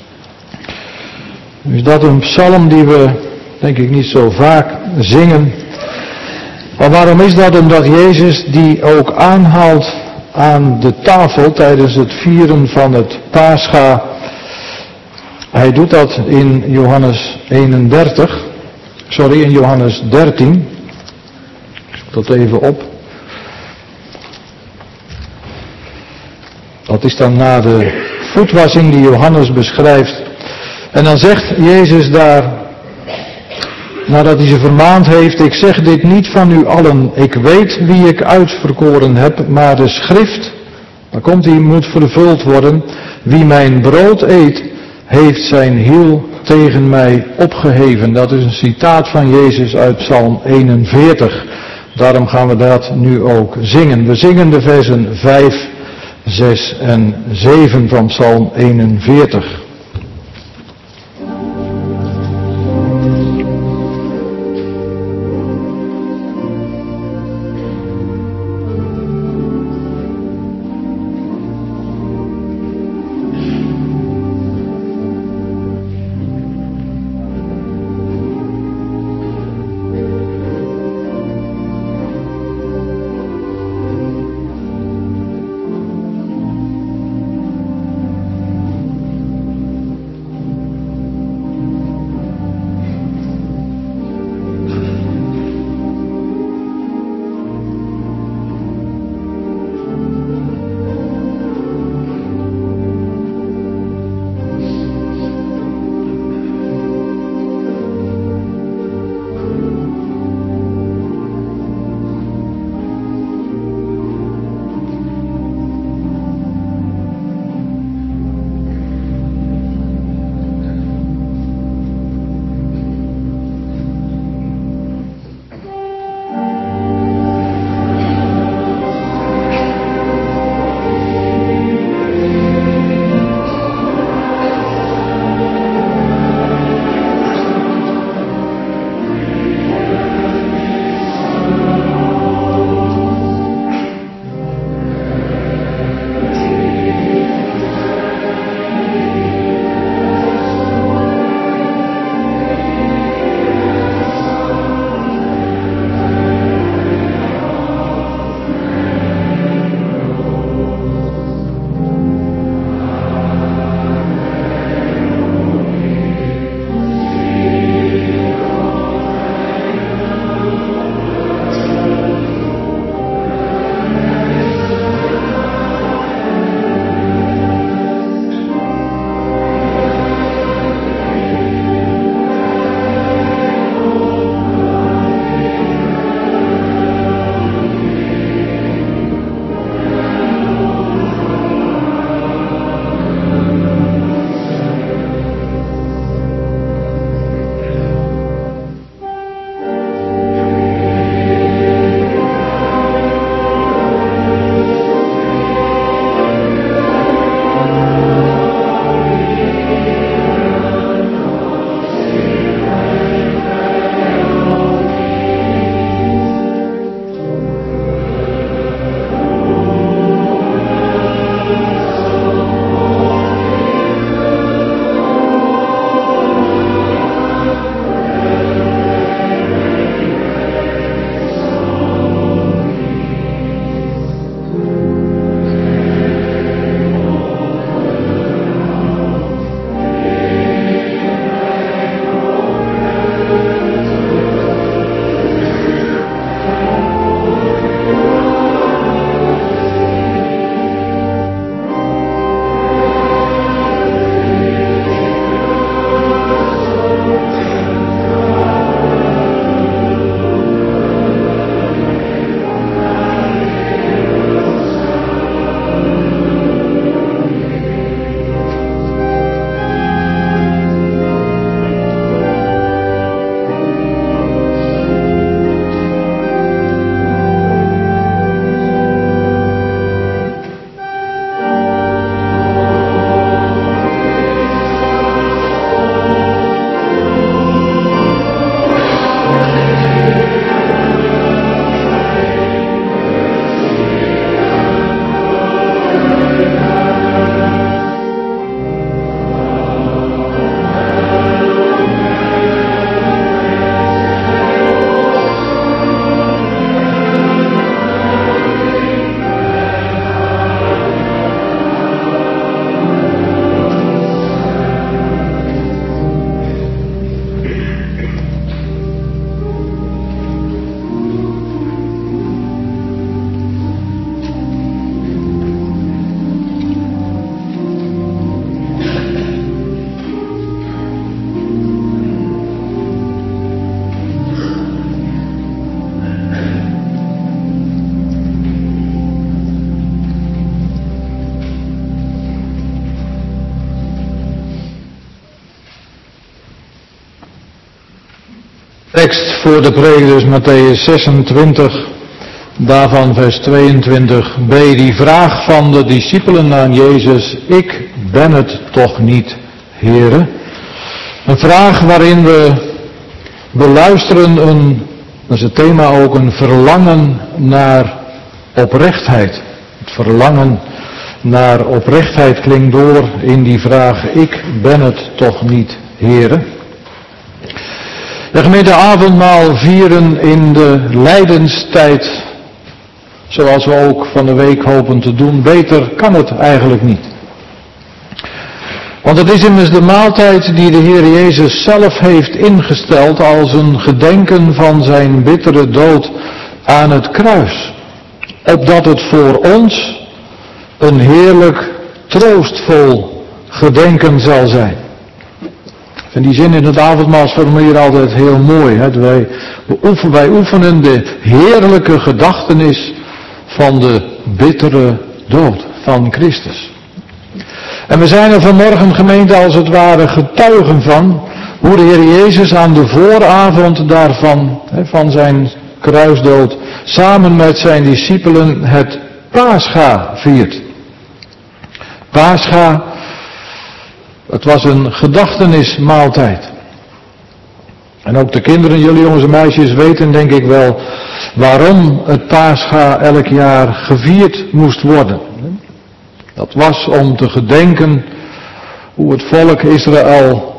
Nu is dat een psalm die we denk ik niet zo vaak zingen. Maar waarom is dat? Omdat Jezus die ook aanhaalt aan de tafel tijdens het vieren van het Pascha. Hij doet dat in Johannes 13. Ik zoek dat even op. Dat is dan na de voetwassing die Johannes beschrijft. En dan zegt Jezus daar, nadat hij ze vermaand heeft, ik zeg dit niet van u allen, ik weet wie ik uitverkoren heb, maar de schrift, daar komt hij, moet vervuld worden, wie mijn brood eet, heeft zijn hiel tegen mij opgeheven. Dat is een citaat van Jezus uit Psalm 41. Daarom gaan we dat nu ook zingen. We zingen de versen 5, 6 en 7 van Psalm 41. Tekst voor de preek dus Mattheüs 26, daarvan vers 22b. Die vraag van de discipelen aan Jezus: ik ben het toch niet, Heere? Een vraag waarin we beluisteren dat is het thema ook, een verlangen naar oprechtheid. Het verlangen naar oprechtheid klinkt door in die vraag: ik ben het toch niet, Heere? De gemeente avondmaal vieren in de lijdenstijd, zoals we ook van de week hopen te doen. Beter kan het eigenlijk niet. Want het is immers de maaltijd die de Heer Jezus zelf heeft ingesteld als een gedenken van zijn bittere dood aan het kruis. Opdat het voor ons een heerlijk, troostvol gedenken zal zijn. Ik vind die zin in het avondmaalsformulier altijd heel mooi. Hè? Wij oefenen de heerlijke gedachtenis van de bittere dood van Christus. En we zijn er vanmorgen, gemeente, als het ware getuigen van hoe de Heer Jezus aan de vooravond daarvan, van zijn kruisdood, samen met zijn discipelen het Pascha viert. Pascha, het was een gedachtenismaaltijd. En ook de kinderen, jullie jongens en meisjes, weten denk ik wel waarom het Pascha elk jaar gevierd moest worden. Dat was om te gedenken hoe het volk Israël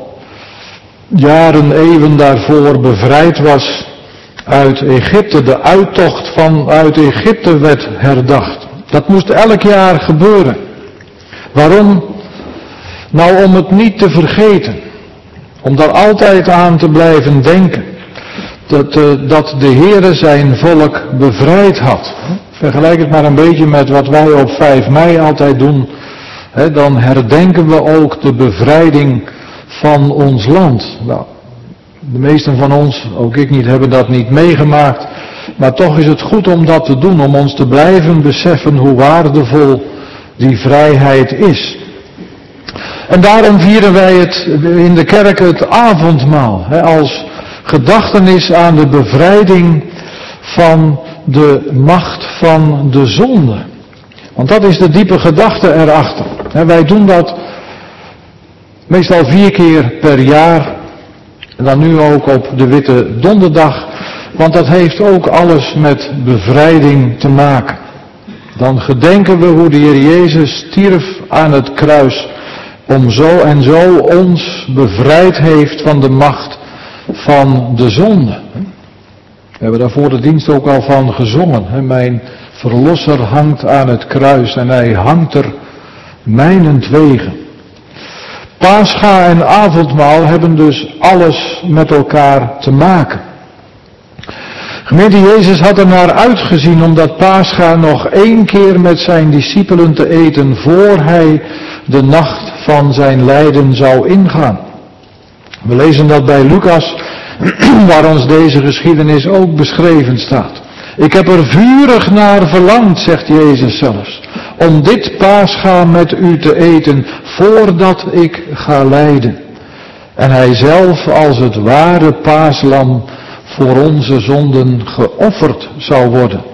jaren, eeuwen daarvoor bevrijd was uit Egypte. De uittocht uit Egypte werd herdacht. Dat moest elk jaar gebeuren. Waarom? Nou, om het niet te vergeten. Om daar altijd aan te blijven denken. Dat de Heere zijn volk bevrijd had. Vergelijk het maar een beetje met wat wij op 5 mei altijd doen. Dan herdenken we ook de bevrijding van ons land. Nou, de meesten van ons, ook ik niet, hebben dat niet meegemaakt. Maar toch is het goed om dat te doen. Om ons te blijven beseffen hoe waardevol die vrijheid is. En daarom vieren wij het in de kerk het avondmaal. Als gedachtenis aan de bevrijding van de macht van de zonde. Want dat is de diepe gedachte erachter. Wij doen dat meestal 4 keer per jaar. En dan nu ook op de Witte Donderdag. Want dat heeft ook alles met bevrijding te maken. Dan gedenken we hoe de Heer Jezus stierf aan het kruis. Om zo en zo ons bevrijd heeft van de macht van de zonde. We hebben daar voor de dienst ook al van gezongen. Mijn verlosser hangt aan het kruis en hij hangt er mijnentwege. Pascha en avondmaal hebben dus alles met elkaar te maken. Gemeente, Jezus had er naar uitgezien om dat Pascha nog 1 keer met zijn discipelen te eten voor hij de nacht van zijn lijden zou ingaan. We lezen dat bij Lucas, waar ons deze geschiedenis ook beschreven staat. Ik heb er vurig naar verlangd, zegt Jezus zelfs, om dit Pascha met u te eten voordat ik ga lijden. En hij zelf als het ware paaslam voor onze zonden geofferd zou worden.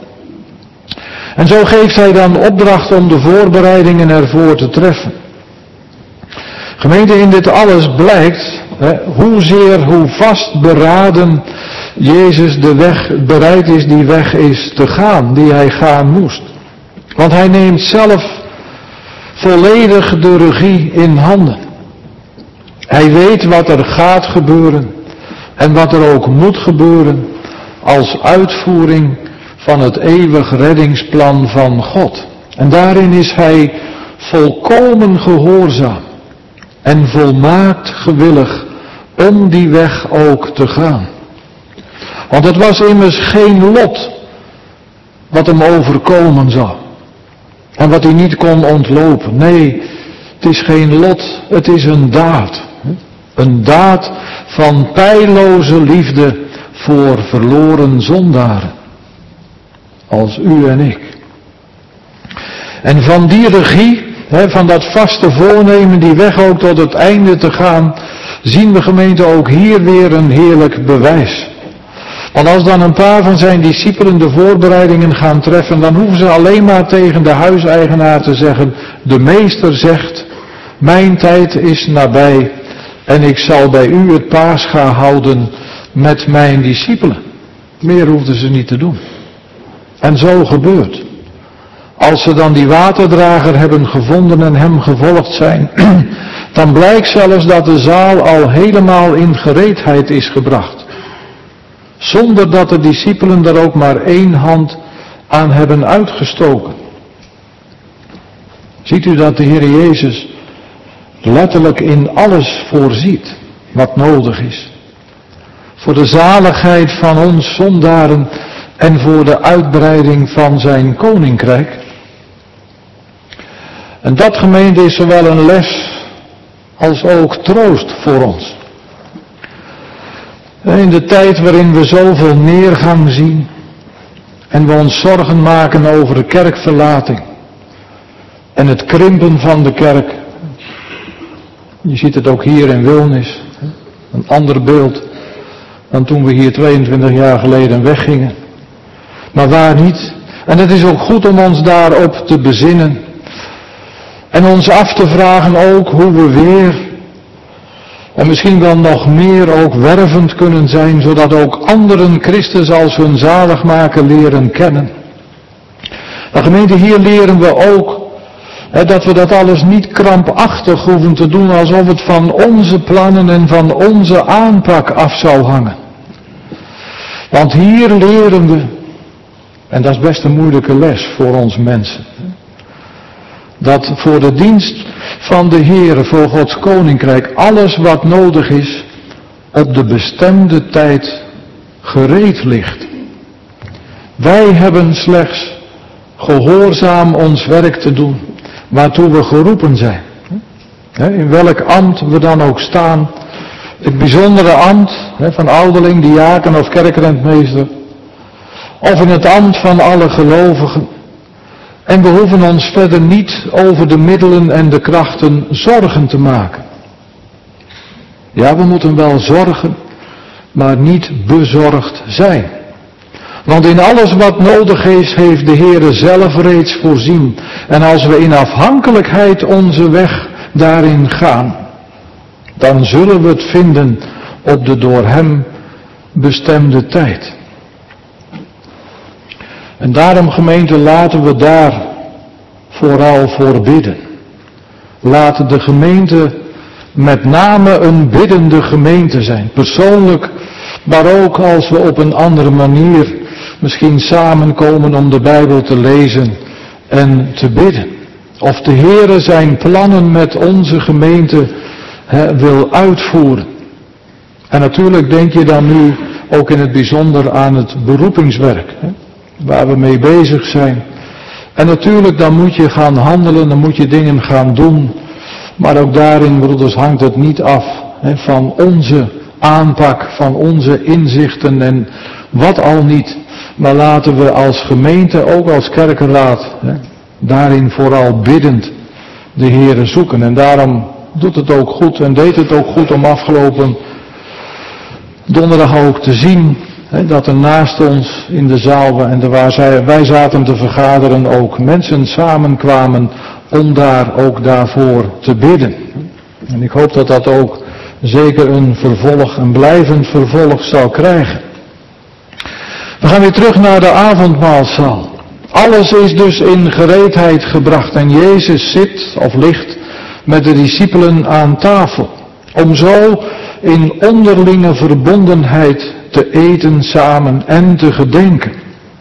En zo geeft hij dan opdracht om de voorbereidingen ervoor te treffen. Gemeente, in dit alles blijkt hoezeer, hoe vastberaden Jezus de weg bereid is, die weg is te gaan, die hij gaan moest. Want hij neemt zelf volledig de regie in handen. Hij weet wat er gaat gebeuren en wat er ook moet gebeuren als uitvoering van het eeuwig reddingsplan van God. En daarin is hij volkomen gehoorzaam en volmaakt gewillig om die weg ook te gaan. Want het was immers geen lot wat hem overkomen zou. En wat hij niet kon ontlopen. Nee, het is geen lot, het is een daad. Een daad van peilloze liefde voor verloren zondaren. Als u en ik. En van die regie, van dat vaste voornemen die weg ook tot het einde te gaan, zien we, gemeente, ook hier weer een heerlijk bewijs. Want als dan een paar van zijn discipelen de voorbereidingen gaan treffen, dan hoeven ze alleen maar tegen de huiseigenaar te zeggen, de meester zegt, mijn tijd is nabij en ik zal bij u het Pascha houden met mijn discipelen. Meer hoefden ze niet te doen. En zo gebeurt. Als ze dan die waterdrager hebben gevonden en hem gevolgd zijn, dan blijkt zelfs dat de zaal al helemaal in gereedheid is gebracht. Zonder dat de discipelen er ook maar één hand aan hebben uitgestoken. Ziet u dat de Heer Jezus letterlijk in alles voorziet wat nodig is. Voor de zaligheid van ons zondaren en voor de uitbreiding van zijn koninkrijk. En dat, gemeente, is zowel een les als ook troost voor ons. In de tijd waarin we zoveel neergang zien en we ons zorgen maken over de kerkverlating en het krimpen van de kerk. Je ziet het ook hier in Wilnis, een ander beeld dan toen we hier 22 jaar geleden weggingen. Maar waar niet? En het is ook goed om ons daarop te bezinnen en ons af te vragen ook hoe we weer en misschien wel nog meer ook wervend kunnen zijn, zodat ook anderen Christus als hun zaligmaker leren kennen. Maar gemeente, hier leren we ook dat we dat alles niet krampachtig hoeven te doen alsof het van onze plannen en van onze aanpak af zou hangen. Want hier leren we, en dat is best een moeilijke les voor ons mensen, dat voor de dienst van de Heer, voor Gods koninkrijk, alles wat nodig is, op de bestemde tijd gereed ligt. Wij hebben slechts gehoorzaam ons werk te doen, waartoe we geroepen zijn. In welk ambt we dan ook staan, het bijzondere ambt van ouderling, diaken of kerkrentmeester, of in het ambt van alle gelovigen. En we hoeven ons verder niet over de middelen en de krachten zorgen te maken. Ja, we moeten wel zorgen, maar niet bezorgd zijn. Want in alles wat nodig is, heeft de Heere zelf reeds voorzien. En als we in afhankelijkheid onze weg daarin gaan, dan zullen we het vinden op de door Hem bestemde tijd. En daarom, gemeente, laten we daar vooral voor bidden. Laat de gemeente met name een biddende gemeente zijn. Persoonlijk, maar ook als we op een andere manier misschien samenkomen om de Bijbel te lezen en te bidden. Of de Heere zijn plannen met onze gemeente wil uitvoeren. En natuurlijk denk je dan nu ook in het bijzonder aan het beroepingswerk, waar we mee bezig zijn. En natuurlijk, dan moet je gaan handelen, dan moet je dingen gaan doen. Maar ook daarin, broeders, hangt het niet af van onze aanpak, van onze inzichten en wat al niet. Maar laten we als gemeente, ook als kerkenraad, daarin vooral biddend de Heere zoeken. En daarom doet het ook goed en deed het ook goed om afgelopen donderdag ook te zien dat er naast ons in de zaal en waar wij zaten te vergaderen ook mensen samenkwamen om daar ook daarvoor te bidden. En ik hoop dat dat ook zeker een vervolg, een blijvend vervolg zal krijgen. We gaan weer terug naar de avondmaalzaal. Alles is dus in gereedheid gebracht en Jezus zit of ligt met de discipelen aan tafel. Om zo in onderlinge verbondenheid te eten samen en te gedenken.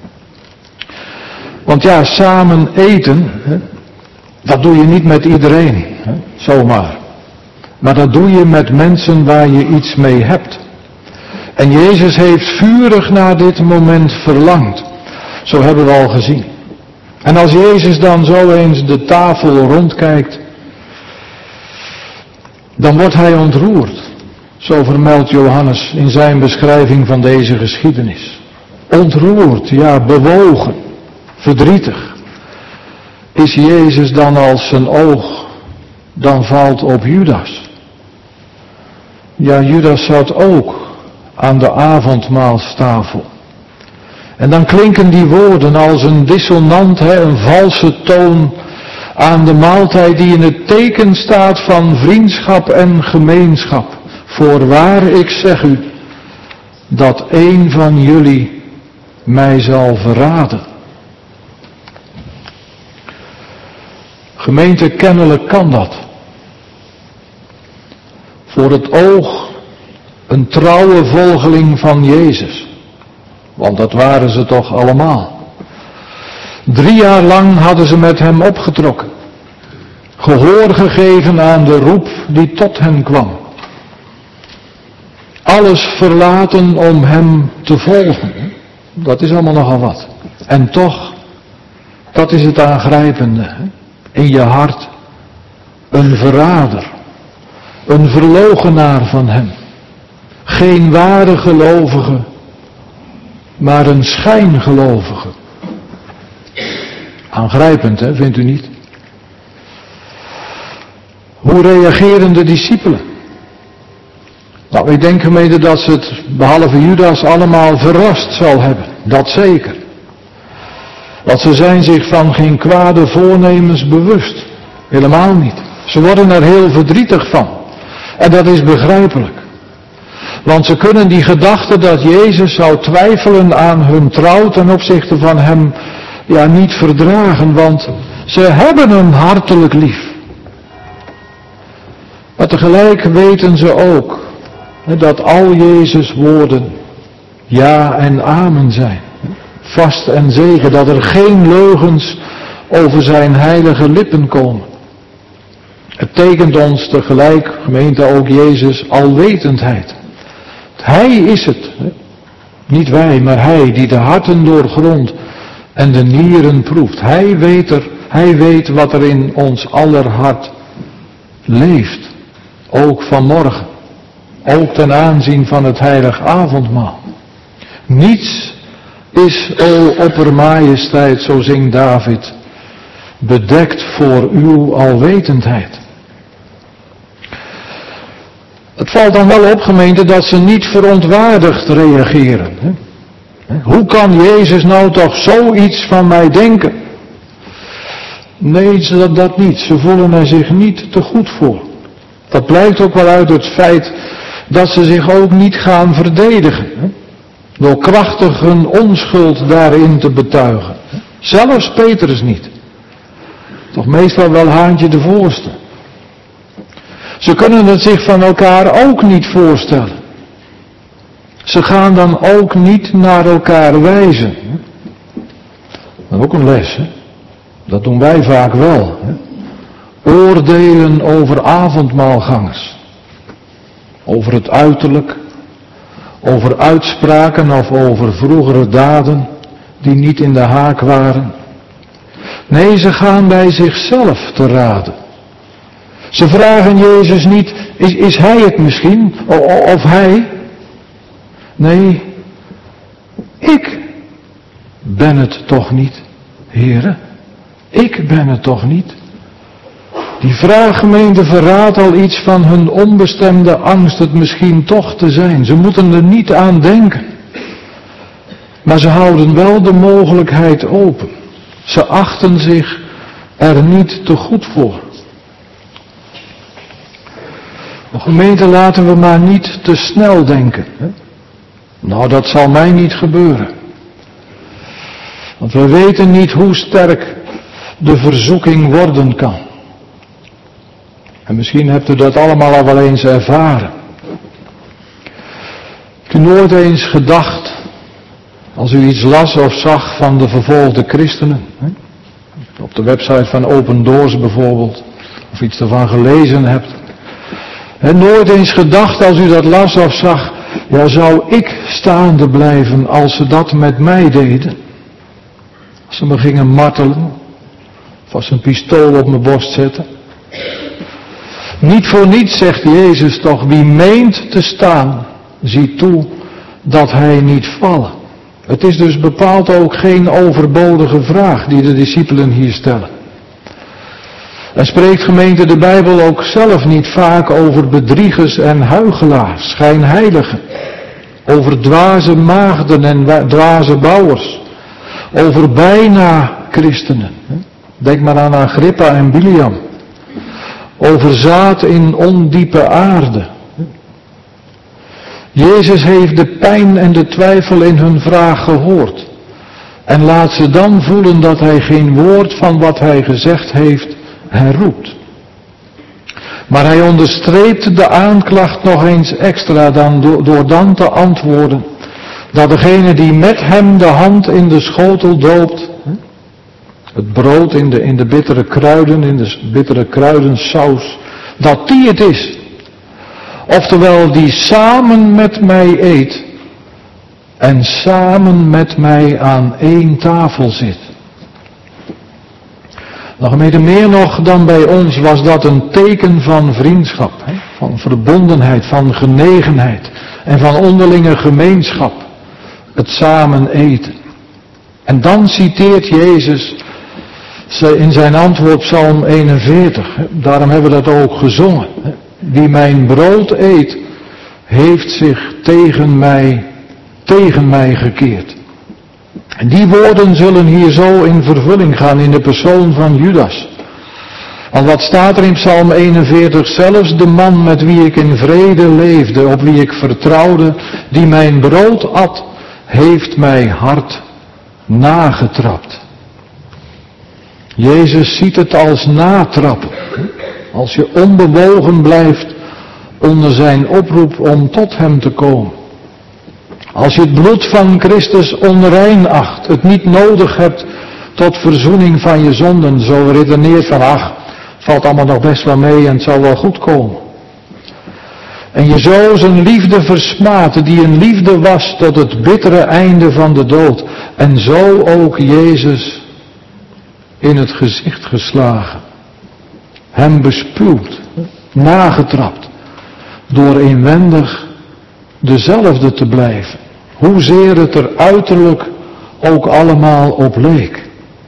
Want ja, samen eten, dat doe je niet met iedereen, zomaar. Maar dat doe je met mensen waar je iets mee hebt. En Jezus heeft vurig naar dit moment verlangd. Zo hebben we al gezien. En als Jezus dan zo eens de tafel rondkijkt, dan wordt hij ontroerd. Zo vermeldt Johannes in zijn beschrijving van deze geschiedenis. Ontroerd, ja, bewogen, verdrietig. Is Jezus dan als zijn oog dan valt op Judas? Ja, Judas zat ook aan de avondmaalstafel. En dan klinken die woorden als een dissonant, een valse toon aan de maaltijd die in het teken staat van vriendschap en gemeenschap. Voorwaar, ik zeg u, dat een van jullie mij zal verraden. Gemeente, kennelijk kan dat. Voor het oog een trouwe volgeling van Jezus. Want dat waren ze toch allemaal. 3 jaar lang hadden ze met hem opgetrokken. Gehoor gegeven aan de roep die tot hen kwam. Alles verlaten om hem te volgen. Dat is allemaal nogal wat. En toch, dat is het aangrijpende. In je hart een verrader. Een verloochenaar van hem. Geen ware gelovige, maar een schijngelovige. Aangrijpend, vindt u niet? Hoe reageren de discipelen? Nou, ik denk gemeente dat ze het, behalve Judas, allemaal verrast zal hebben. Dat zeker. Want ze zijn zich van geen kwade voornemens bewust. Helemaal niet. Ze worden er heel verdrietig van. En dat is begrijpelijk. Want ze kunnen die gedachte dat Jezus zou twijfelen aan hun trouw ten opzichte van hem, niet verdragen. Want ze hebben hem hartelijk lief. Maar tegelijk weten ze ook dat al Jezus' woorden ja en amen zijn. Vast en zeker dat er geen leugens over zijn heilige lippen komen. Het tekent ons tegelijk, gemeente, ook Jezus' alwetendheid. Hij is het, niet wij, maar hij die de harten doorgrondt en de nieren proeft. Hij weet wat er in ons aller hart leeft, ook vanmorgen, ook ten aanzien van het heilig avondmaal. Niets is, o oppermajesteit, zo zingt David, bedekt voor uw alwetendheid. Het valt dan wel op, gemeente, dat ze niet verontwaardigd reageren. Hoe kan Jezus nou toch zoiets van mij denken? Nee, dat niet. Ze voelen er zich niet te goed voor. Dat blijkt ook wel uit het feit dat ze zich ook niet gaan verdedigen. Door krachtig hun onschuld daarin te betuigen. Zelfs Petrus niet. Toch meestal wel haantje de voorste. Ze kunnen het zich van elkaar ook niet voorstellen. Ze gaan dan ook niet naar elkaar wijzen. Dat is ook een les, hè? Dat doen wij vaak wel. Hè? Oordelen over avondmaalgangers. Over het uiterlijk. Over uitspraken of over vroegere daden die niet in de haak waren. Nee, ze gaan bij zichzelf te raden. Ze vragen Jezus niet, is hij het misschien? Of hij? Nee, ik ben het toch niet, Heere? Ik ben het toch niet? Die vraag, gemeente, verraadt al iets van hun onbestemde angst het misschien toch te zijn. Ze moeten er niet aan denken. Maar ze houden wel de mogelijkheid open. Ze achten zich er niet te goed voor. Gemeente, laten we maar niet te snel denken. Hè? Nou, dat zal mij niet gebeuren. Want we weten niet hoe sterk de verzoeking worden kan. En misschien hebt u dat allemaal al wel eens ervaren. Hebt u nooit eens gedacht, als u iets las of zag van de vervolgde christenen, hè? Op de website van Open Doors bijvoorbeeld, of iets ervan gelezen hebt. En nooit eens gedacht als u dat las of zag, zou ik staande blijven als ze dat met mij deden? Als ze me gingen martelen, of als ze een pistool op mijn borst zetten. Niet voor niets zegt Jezus toch, wie meent te staan, ziet toe dat hij niet vallen. Het is dus bepaald ook geen overbodige vraag die de discipelen hier stellen. En spreekt gemeente de Bijbel ook zelf niet vaak over bedriegers en huichelaars, schijnheiligen. over dwaze maagden en dwaze bouwers, over bijna christenen. Denk maar aan Agrippa en Biliam. Over zaad in ondiepe aarde. Jezus heeft de pijn en de twijfel in hun vraag gehoord. En laat ze dan voelen dat hij geen woord van wat hij gezegd heeft herroept. Maar hij onderstreept de aanklacht nog eens extra door dan te antwoorden dat degene die met hem de hand in de schotel doopt, het brood in de bittere kruiden, in de bittere kruidensaus, dat die het is. Oftewel die samen met mij eet en samen met mij aan één tafel zit. Nog meer nog dan bij ons was dat een teken van vriendschap, van verbondenheid, van genegenheid en van onderlinge gemeenschap. Het samen eten. En dan citeert Jezus in zijn antwoord Psalm 41. Daarom hebben we dat ook gezongen. Wie mijn brood eet, heeft zich tegen mij gekeerd. En die woorden zullen hier zo in vervulling gaan in de persoon van Judas. Want wat staat er in Psalm 41? Zelfs de man met wie ik in vrede leefde, op wie ik vertrouwde, die mijn brood at, heeft mij hard nagetrapt. Jezus ziet het als natrappen. Als je onbewogen blijft onder zijn oproep om tot hem te komen. Als je het bloed van Christus onrein acht, het niet nodig hebt tot verzoening van je zonden, zo redeneert van valt allemaal nog best wel mee en het zal wel goed komen. En je zo zijn liefde versmaat, die een liefde was tot het bittere einde van de dood. En zo ook Jezus in het gezicht geslagen. Hem bespuwd, nagetrapt, door inwendig dezelfde te blijven. Hoezeer het er uiterlijk ook allemaal op leek.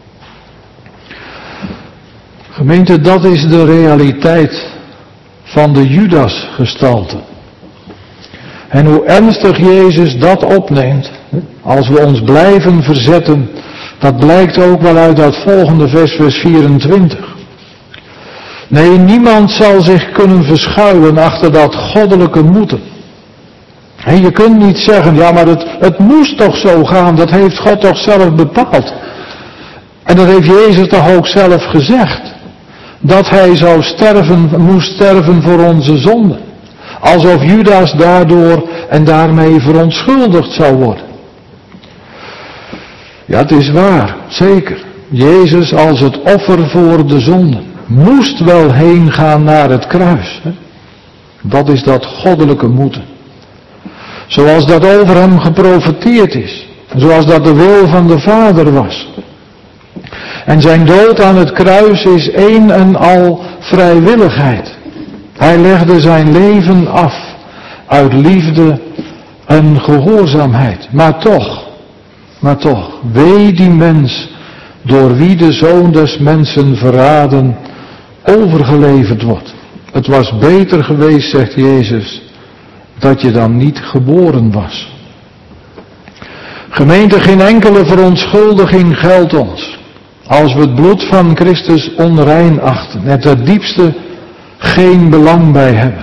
Gemeente, dat is de realiteit van de Judas-gestalte. En hoe ernstig Jezus dat opneemt, als we ons blijven verzetten, dat blijkt ook wel uit dat volgende vers 24. Nee, niemand zal zich kunnen verschuilen achter dat goddelijke moeten. En je kunt niet zeggen, ja maar het moest toch zo gaan, dat heeft God toch zelf bepaald. En dat heeft Jezus toch ook zelf gezegd. Dat hij moest sterven voor onze zonden. Alsof Judas daardoor en daarmee verontschuldigd zou worden. Ja, het is waar, zeker. Jezus als het offer voor de zonden moest wel heen gaan naar het kruis. Dat is dat goddelijke moeten. Zoals dat over hem geprofeteerd is. Zoals dat de wil van de Vader was. En zijn dood aan het kruis is één en al vrijwilligheid. Hij legde zijn leven af uit liefde en gehoorzaamheid. Maar toch, wee die mens door wie de Zoon des Mensen verraden overgeleverd wordt. Het was beter geweest, zegt Jezus, dat je dan niet geboren was. Gemeente, geen enkele verontschuldiging geldt ons. Als we het bloed van Christus onrein achten en ten diepste geen belang bij hebben.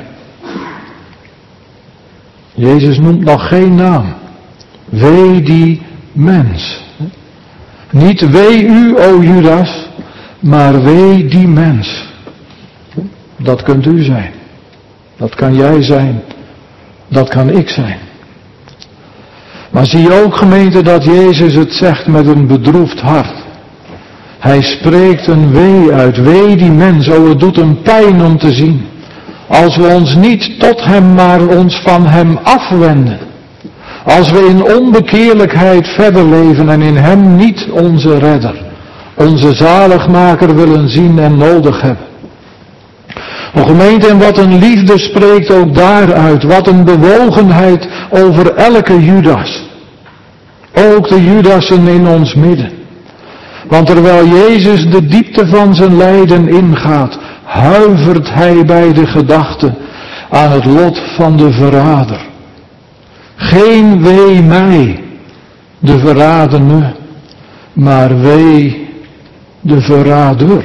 Jezus noemt nog geen naam. Wee die mens. Niet wee u, o Judas, maar wee die mens. Dat kunt u zijn. Dat kan jij zijn. Dat kan ik zijn. Maar zie je ook, gemeente, dat Jezus het zegt met een bedroefd hart. Hij spreekt een wee uit. Wee die mens. Oh, het doet hem pijn om te zien. Als we ons niet tot hem, maar ons van hem afwenden. Als we in onbekeerlijkheid verder leven en in hem niet onze redder, onze zaligmaker willen zien en nodig hebben. O gemeente, en wat een liefde spreekt ook daaruit. Wat een bewogenheid over elke Judas. Ook de Judassen in ons midden. Want terwijl Jezus de diepte van zijn lijden ingaat, huivert hij bij de gedachte aan het lot van de verrader. geen wee mij, de verradene, maar wee de verrader.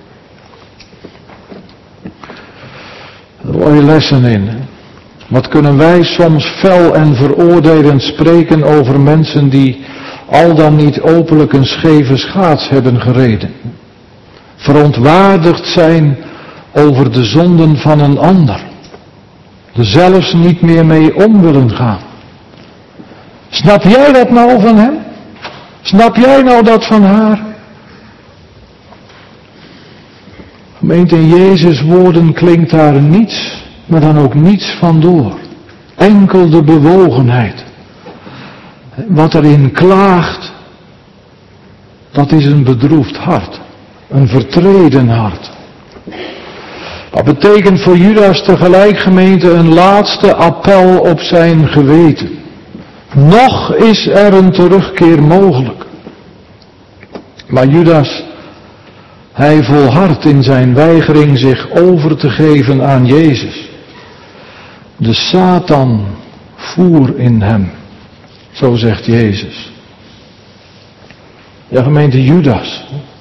Mooie lessen in. Wat kunnen wij soms fel en veroordelend spreken over mensen die al dan niet openlijk een scheve schaats hebben gereden. Verontwaardigd zijn over de zonden van een ander. Er zelfs niet meer mee om willen gaan. Snap jij dat nou van hem? Snap jij nou dat van haar? Gemeente, in Jezus' woorden klinkt daar niets, maar dan ook niets van door. Enkel de bewogenheid. Wat erin klaagt, dat is een bedroefd hart. Een vertreden hart. Dat betekent voor Judas tegelijk, gemeente, een laatste appel op zijn geweten. Nog is er een terugkeer mogelijk. Maar Judas, hij volhardt in zijn weigering zich over te geven aan Jezus. De Satan voer in hem, zo zegt Jezus. Ja, gemeente, Judas.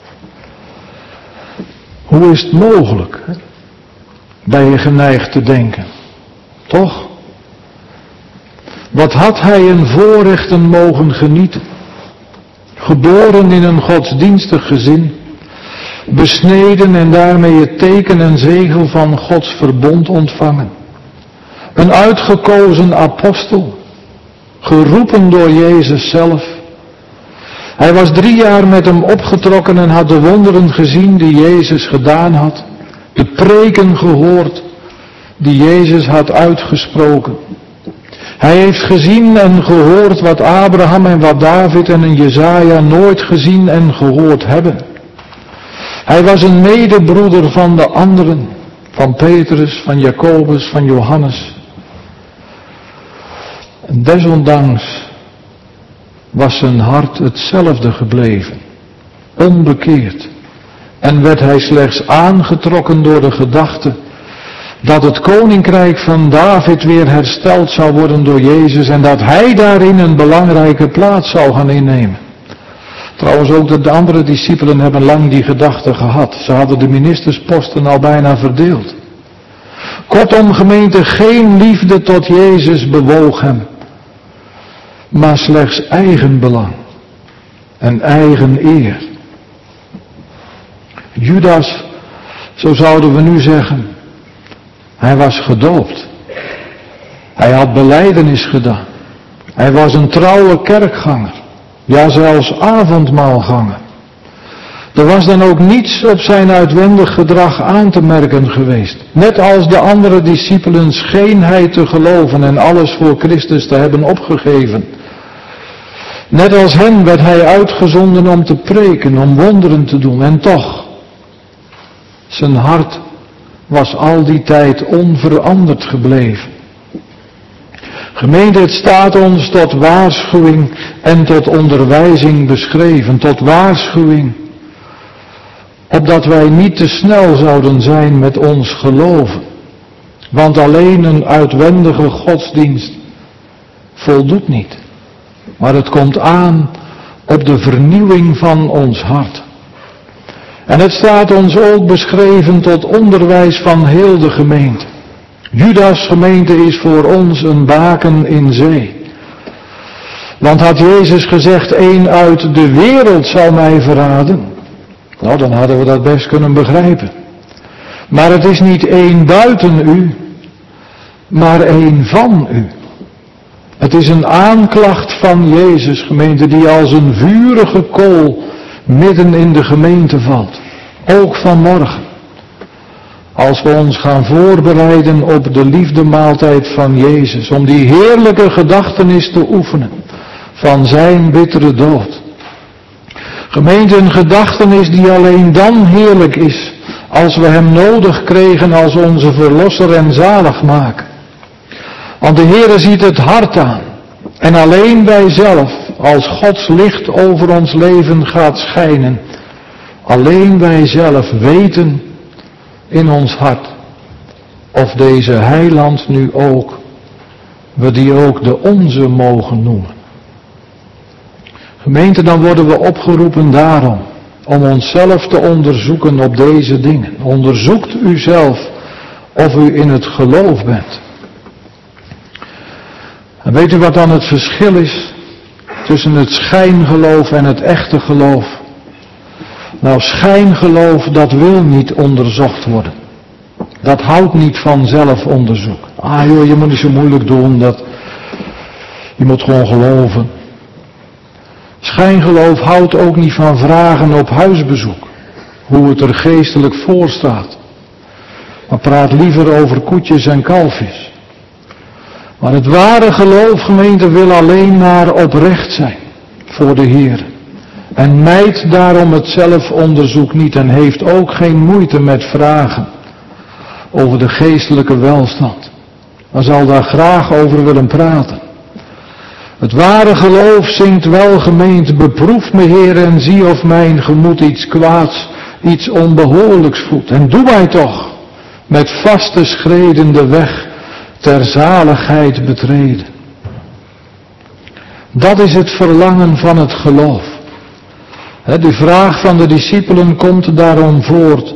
Hoe is het mogelijk? Ben je geneigd te denken. Toch? Wat had hij een voorrechten mogen genieten. Geboren in een godsdienstig gezin. Besneden en daarmee het teken en zegel van Gods verbond ontvangen. Een uitgekozen apostel. Geroepen door Jezus zelf. Hij was 3 jaar met hem opgetrokken en had de wonderen gezien die Jezus gedaan had. De preken gehoord die Jezus had uitgesproken. Hij heeft gezien en gehoord wat Abraham en wat David en Jesaja nooit gezien en gehoord hebben. Hij was een medebroeder van de anderen, van Petrus, van Jacobus, van Johannes. En desondanks was zijn hart hetzelfde gebleven, onbekeerd. En werd hij slechts aangetrokken door de gedachte dat het koninkrijk van David weer hersteld zou worden door Jezus en dat hij daarin een belangrijke plaats zou gaan innemen. Trouwens ook de andere discipelen hebben lang die gedachte gehad. Ze hadden de ministersposten al bijna verdeeld. Kortom, gemeente, geen liefde tot Jezus bewoog hem, maar slechts eigen belang en eigen eer. Judas, zo zouden we nu zeggen, hij was gedoopt. Hij had belijdenis gedaan. Hij was een trouwe kerkganger. Ja, zelfs avondmaalganger. Er was dan ook niets op zijn uitwendig gedrag aan te merken geweest. Net als de andere discipelen scheen hij te geloven en alles voor Christus te hebben opgegeven. Net als hen werd hij uitgezonden om te preken, om wonderen te doen. En toch, zijn hart was al die tijd onveranderd gebleven. Gemeente, het staat ons tot waarschuwing en tot onderwijzing beschreven. Tot waarschuwing, opdat wij niet te snel zouden zijn met ons geloven. Want alleen een uitwendige godsdienst voldoet niet. Maar het komt aan op de vernieuwing van ons hart. En het staat ons ook beschreven tot onderwijs van heel de gemeente. Judas' gemeente is voor ons een baken in zee. Want had Jezus gezegd, 1 uit de wereld zal mij verraden. Nou, dan hadden we dat best kunnen begrijpen. Maar het is niet 1 buiten u, maar 1 van u. Het is een aanklacht van Jezus, gemeente, die als een vurige kool midden in de gemeente valt. Ook vanmorgen. Als we ons gaan voorbereiden op de liefdemaaltijd van Jezus. Om die heerlijke gedachtenis te oefenen. Van zijn bittere dood. Gemeente, een gedachtenis die alleen dan heerlijk is. Als we hem nodig kregen als onze verlosser en zaligmaker. Want de Heere ziet het hart aan. En alleen wij zelf, als Gods licht over ons leven gaat schijnen. Alleen wij zelf weten in ons hart of deze heiland nu ook we die ook de onze mogen noemen. Gemeente, dan worden we opgeroepen daarom, om onszelf te onderzoeken op deze dingen. Onderzoekt u zelf of u in het geloof bent. En weet u wat dan het verschil is tussen het schijngeloof en het echte geloof? Nou, schijngeloof, dat wil niet onderzocht worden. Dat houdt niet van zelfonderzoek. Ah joh, je moet niet zo moeilijk doen, je moet gewoon geloven. Schijngeloof houdt ook niet van vragen op huisbezoek, hoe het er geestelijk voor staat. Maar praat liever over koetjes en kalfjes. Maar het ware geloof, gemeente, wil alleen maar oprecht zijn voor de Heer. En mijdt daarom het zelfonderzoek niet en heeft ook geen moeite met vragen over de geestelijke welstand. Maar zal daar graag over willen praten. Het ware geloof zingt wel, gemeente, beproef me, Heer, en zie of mijn gemoed iets kwaads, iets onbehoorlijks voedt. En doe mij toch met vaste schreden de weg ter zaligheid betreden. Dat is het verlangen van het geloof. De vraag van de discipelen komt daarom voort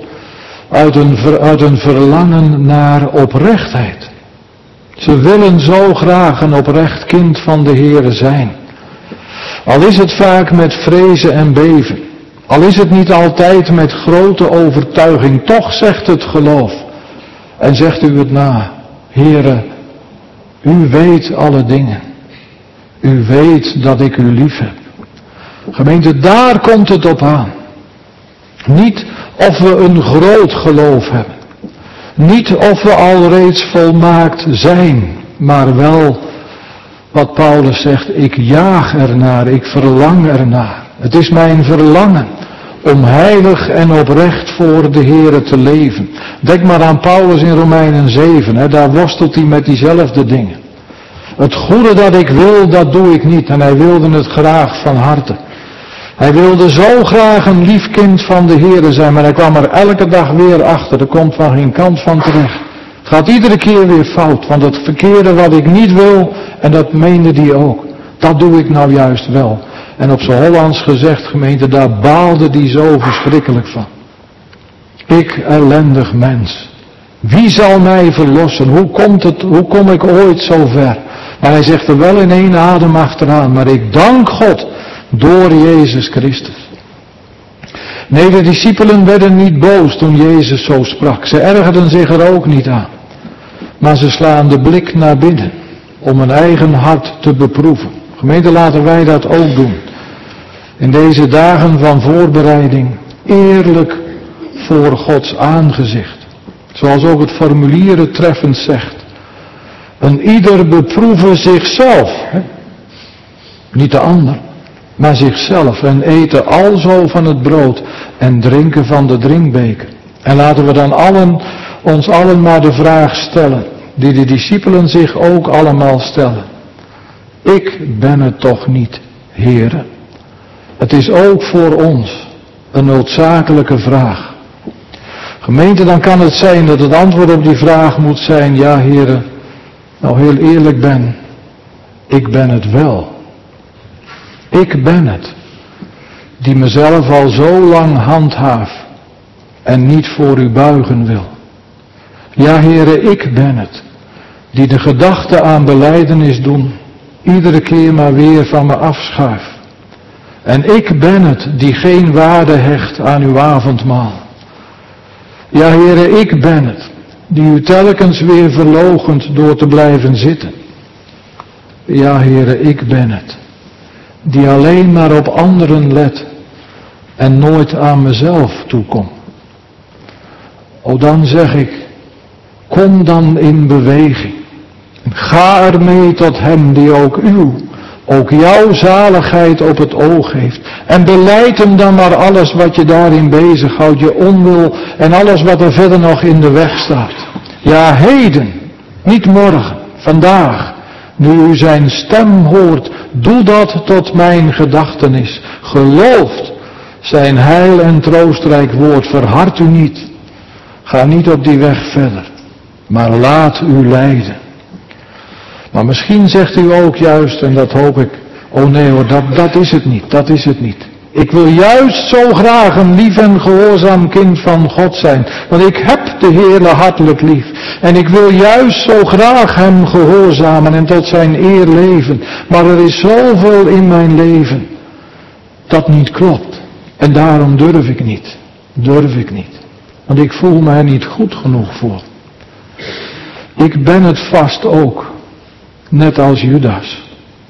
uit een verlangen naar oprechtheid. Ze willen zo graag een oprecht kind van de Heere zijn. Al is het vaak met vrezen en beven. Al is het niet altijd met grote overtuiging. Toch zegt het geloof. En zegt u het na. Heere, u weet alle dingen. U weet dat ik u lief heb. Gemeente, daar komt het op aan. Niet of we een groot geloof hebben. Niet of we al reeds volmaakt zijn, maar wel wat Paulus zegt, ik jaag ernaar, ik verlang ernaar. Het is mijn verlangen om heilig en oprecht voor de Heere te leven. Denk maar aan Paulus in Romeinen 7, daar worstelt hij met diezelfde dingen. Het goede dat ik wil, dat doe ik niet. En hij wilde het graag van harte. Hij wilde zo graag een lief kind van de Heere zijn, maar hij kwam er elke dag weer achter. Er komt van geen kant van terecht. Het gaat iedere keer weer fout, want het verkeerde wat ik niet wil, en dat meende die ook. Dat doe ik nou juist wel. En op zijn Hollands gezegd, gemeente, daar baalde die zo verschrikkelijk van. Ik, ellendig mens. Wie zal mij verlossen? Hoe kom ik ooit zo ver? Maar hij zegt er wel in één adem achteraan, maar ik dank God door Jezus Christus. Nee, de discipelen werden niet boos toen Jezus zo sprak. Ze ergerden zich er ook niet aan. Maar ze slaan de blik naar binnen om hun eigen hart te beproeven. Gemeente, laten wij dat ook doen. In deze dagen van voorbereiding eerlijk voor Gods aangezicht. Zoals ook het formulier het treffend zegt. En ieder beproeven zichzelf. Niet de ander, maar zichzelf. En eten alzo van het brood en drinken van de drinkbeker. En laten we dan ons allen maar de vraag stellen, die de discipelen zich ook allemaal stellen. Ik ben het toch niet, Heere? Het is ook voor ons een noodzakelijke vraag. Gemeente, dan kan het zijn dat het antwoord op die vraag moet zijn, ja, Heere, nou heel eerlijk ben, ik ben het wel. Ik ben het, die mezelf al zo lang handhaaf en niet voor u buigen wil. Ja, Heere, ik ben het, die de gedachte aan belijdenis doen, iedere keer maar weer van me afschuif. En ik ben het, die geen waarde hecht aan uw avondmaal. Ja, Heere, ik ben het, die u telkens weer verloochent door te blijven zitten. Ja, Heere, ik ben het, die alleen maar op anderen let en nooit aan mezelf toekom. O, dan zeg ik, kom dan in beweging. Ga ermee tot hem die ook jouw zaligheid op het oog heeft. En belijd hem dan maar alles wat je daarin bezighoudt, je onwil en alles wat er verder nog in de weg staat. Ja, heden, niet morgen, vandaag. Nu u zijn stem hoort, doe dat tot mijn gedachtenis. Gelooft zijn heil en troostrijk woord, verhard u niet. Ga niet op die weg verder, maar laat u leiden. Maar misschien zegt u ook juist, en dat hoop ik, oh nee hoor, dat is het niet, dat is het niet. Ik wil juist zo graag een lief en gehoorzaam kind van God zijn. Want ik heb de Heere hartelijk lief. En ik wil juist zo graag hem gehoorzamen en tot zijn eer leven. Maar er is zoveel in mijn leven dat niet klopt. En daarom durf ik niet. Durf ik niet. Want ik voel me er niet goed genoeg voor. Ik ben het vast ook. Net als Judas.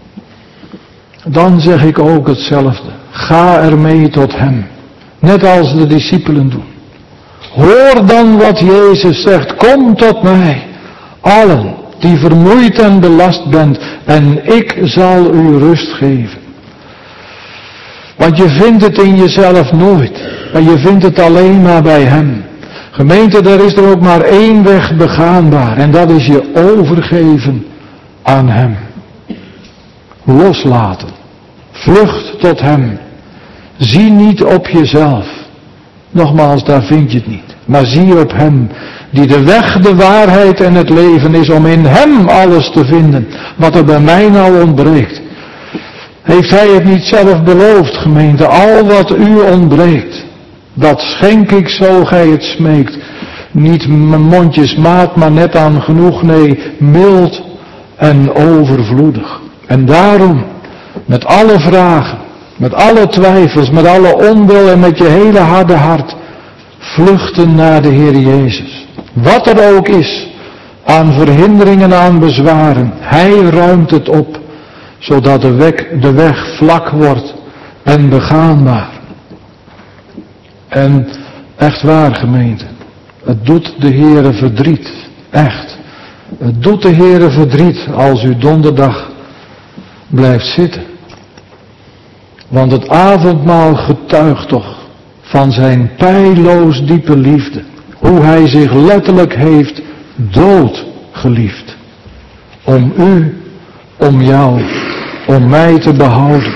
Dan zeg ik ook hetzelfde. Ga ermee tot hem. Net als de discipelen doen. Hoor dan wat Jezus zegt. Kom tot mij. Allen die vermoeid en belast bent. En ik zal u rust geven. Want je vindt het in jezelf nooit. Maar je vindt het alleen maar bij hem. Gemeente, er is er ook maar één weg begaanbaar. En dat is je overgeven aan hem. Loslaten. Vlucht tot hem. Zie niet op jezelf. Nogmaals, daar vind je het niet. Maar zie op hem, die de weg, de waarheid en het leven is, om in hem alles te vinden, wat er bij mij nou ontbreekt. Heeft hij het niet zelf beloofd, gemeente? Al wat u ontbreekt, dat schenk ik zo gij het smeekt. Niet mondjesmaat, maar net aan genoeg, nee, mild en overvloedig. En daarom, met alle vragen, met alle twijfels, met alle onwil en met je hele harde hart, vluchten naar de Heer Jezus. Wat er ook is, aan verhinderingen, aan bezwaren, hij ruimt het op, zodat de weg vlak wordt en begaanbaar. En echt waar, gemeente, het doet de Heere verdriet, echt. Het doet de Heere verdriet als u donderdag blijft zitten. Want het avondmaal getuigt toch van zijn peilloos diepe liefde. Hoe hij zich letterlijk heeft doodgeliefd. Om u, om jou, om mij te behouden.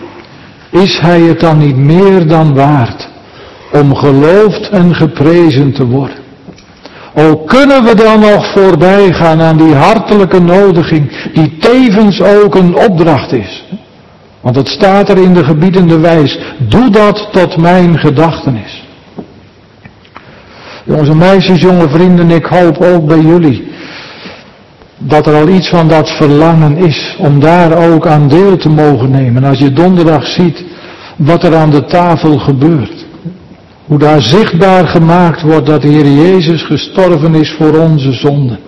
Is hij het dan niet meer dan waard om geloofd en geprezen te worden? O, kunnen we dan nog voorbij gaan aan die hartelijke nodiging die tevens ook een opdracht is? Want het staat er in de gebiedende wijs. Doe dat tot mijn gedachtenis. Jongens en meisjes, jonge vrienden, ik hoop ook bij jullie dat er al iets van dat verlangen is om daar ook aan deel te mogen nemen. Als je donderdag ziet wat er aan de tafel gebeurt. Hoe daar zichtbaar gemaakt wordt dat de Heer Jezus gestorven is voor onze zonden.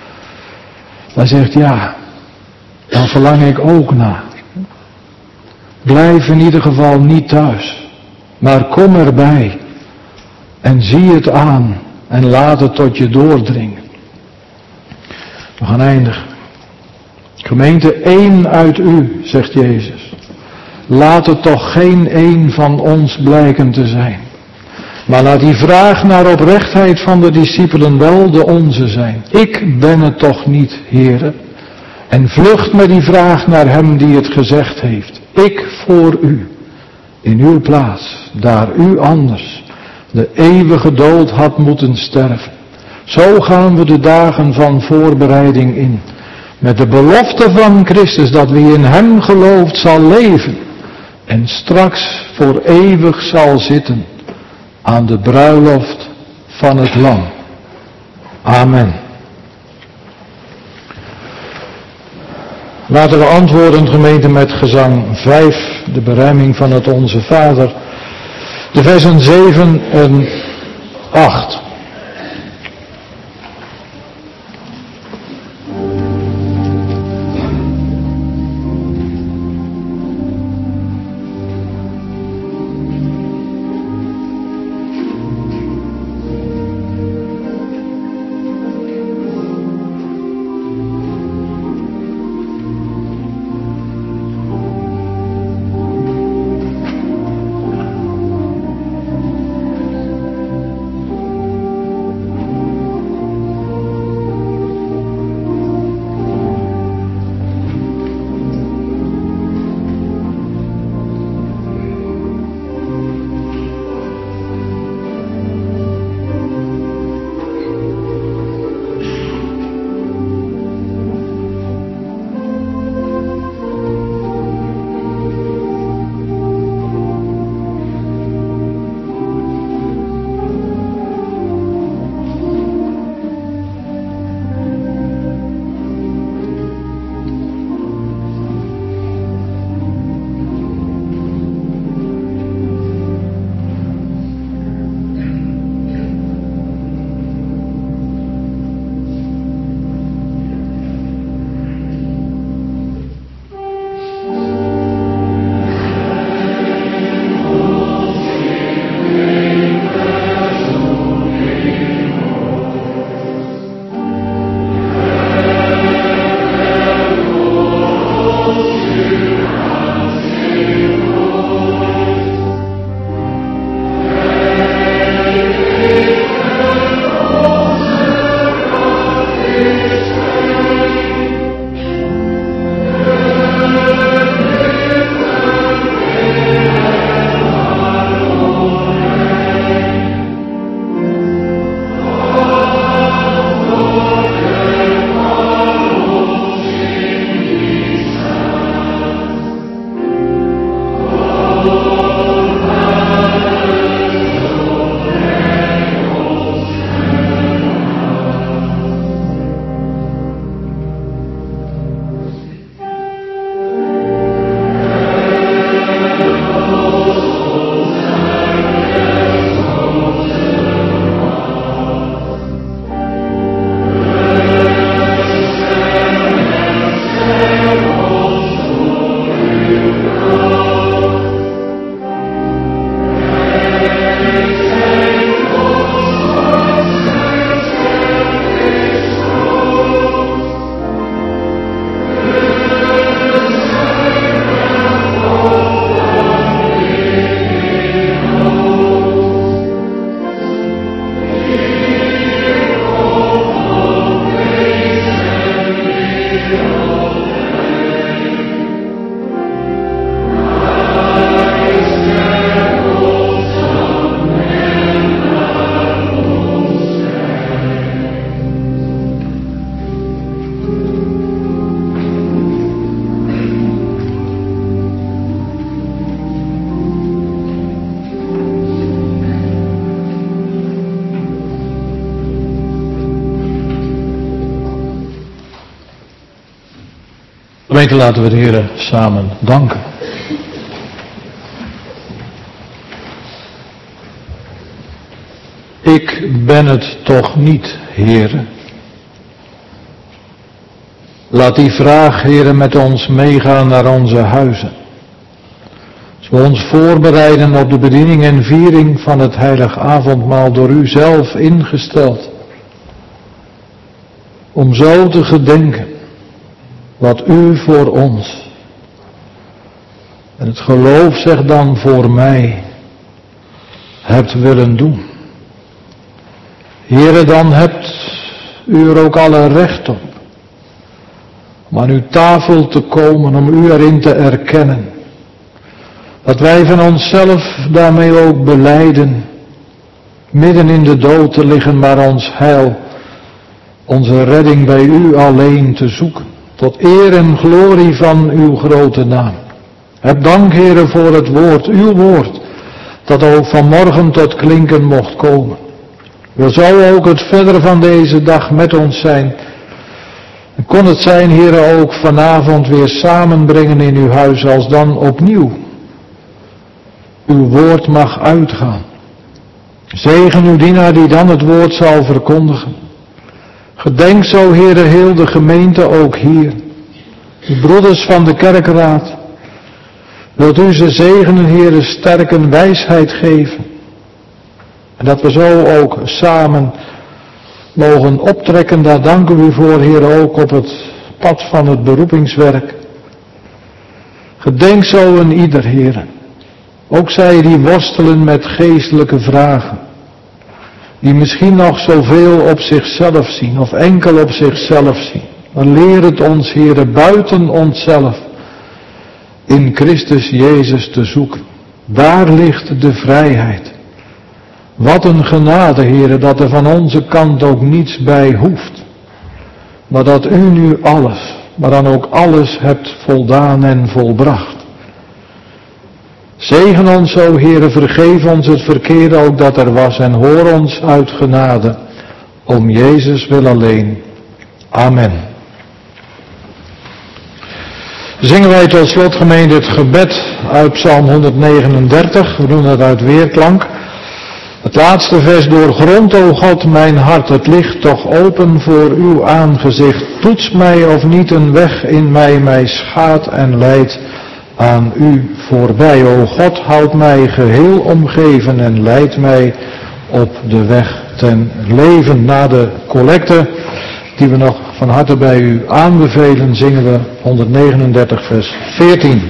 Dan zegt ja, dan verlang ik ook naar. Blijf in ieder geval niet thuis, maar kom erbij en zie het aan en laat het tot je doordringen. We gaan eindigen. Gemeente, één uit u, zegt Jezus. Laat het toch geen één van ons blijken te zijn. Maar laat die vraag naar oprechtheid van de discipelen wel de onze zijn. Ik ben het toch niet, Heere? En vlucht met die vraag naar hem die het gezegd heeft. Ik voor u, in uw plaats, daar u anders de eeuwige dood had moeten sterven. Zo gaan we de dagen van voorbereiding in. Met de belofte van Christus dat wie in hem gelooft zal leven. En straks voor eeuwig zal zitten aan de bruiloft van het Lam. Amen. Laten we antwoorden, gemeente, met gezang 5, de berijming van het Onze Vader, de versen 7 en 8. Gemeente, laten we de Heer samen danken. Ik ben het toch niet, Heere. Laat die vraag, Heere, met ons meegaan naar onze huizen. Als we ons voorbereiden op de bediening en viering van het heilige avondmaal door u zelf ingesteld. Om zo te gedenken wat u voor ons, en het geloof zegt dan voor mij, hebt willen doen. Heere, dan hebt u er ook alle recht op om aan uw tafel te komen, om u erin te erkennen. Dat wij van onszelf daarmee ook belijden, midden in de dood te liggen, maar ons heil, onze redding bij u alleen te zoeken. Tot eer en glorie van uw grote naam. Heb dank, Heere, voor het woord, uw woord, dat ook vanmorgen tot klinken mocht komen. Wil zo ook het verder van deze dag met ons zijn. En kon het zijn, Heere, ook vanavond weer samenbrengen in uw huis, als dan opnieuw uw woord mag uitgaan. Zegen uw dienaar die dan het woord zal verkondigen. Gedenk zo, Heere, heel de gemeente ook hier. De broeders van de kerkraad. Wilt u ze zegenen, Heere, sterke wijsheid geven. En dat we zo ook samen mogen optrekken. Daar danken we u voor, Heere, ook op het pad van het beroepingswerk. Gedenk zo een ieder, Heere. Ook zij die worstelen met geestelijke vragen. Die misschien nog zoveel op zichzelf zien, of enkel op zichzelf zien. Maar leer het ons, Heere, buiten onszelf, in Christus Jezus te zoeken. Daar ligt de vrijheid. Wat een genade, Heere, dat er van onze kant ook niets bij hoeft. Maar dat u nu alles, maar dan ook alles hebt voldaan en volbracht. Zegen ons zo, Heere, vergeef ons het verkeerde ook dat er was en hoor ons uit genade, om Jezus wil alleen. Amen. Zingen wij tot slot, gemeente, het gebed uit Psalm 139, we doen dat uit weerklank. Het laatste vers: doorgrond, o God, mijn hart, het ligt toch open voor uw aangezicht. Toets mij of niet een weg in mij schaadt en leidt aan u voorbij. O God, houd mij geheel omgeven en leidt mij op de weg ten leven. Na de collecte, die we nog van harte bij u aanbevelen, zingen we 139 vers 14.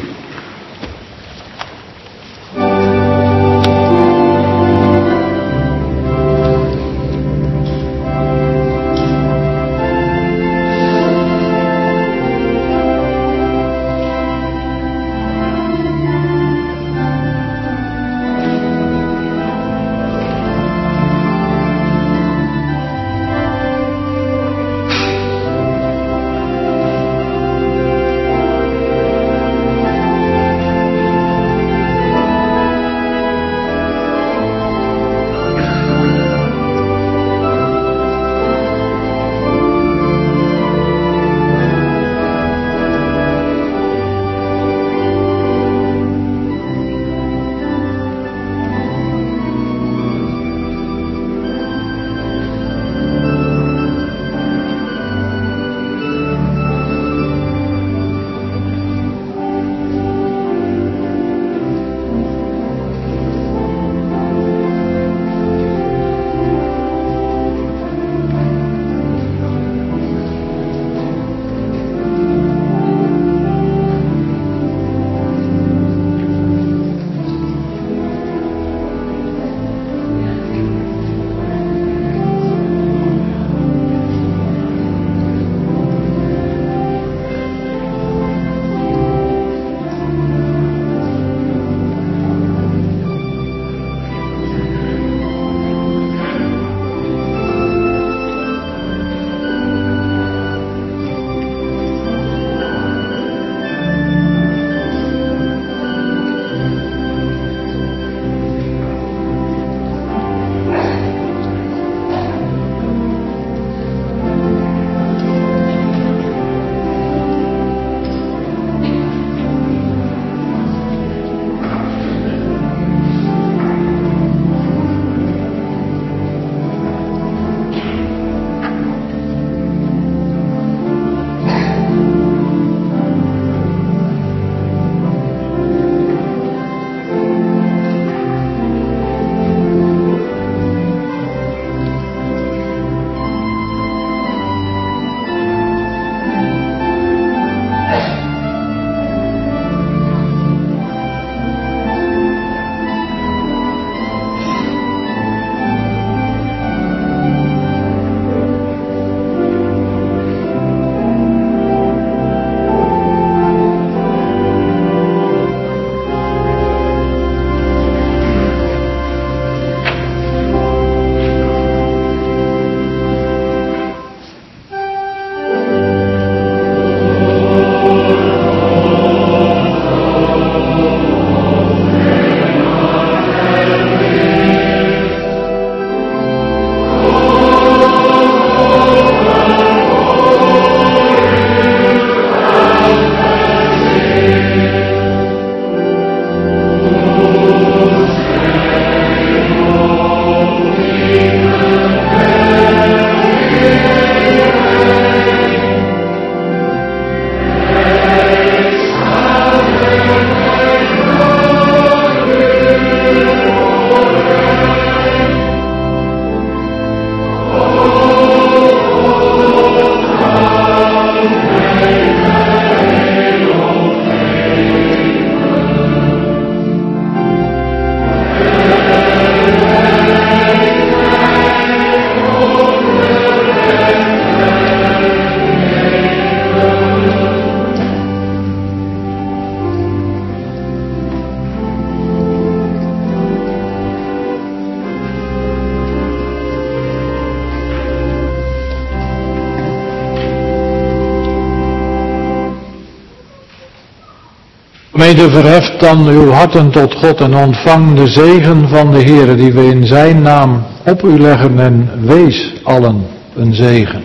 Gemeente, verheft dan uw harten tot God en ontvang de zegen van de Heere die we in zijn naam op u leggen en wees allen een zegen.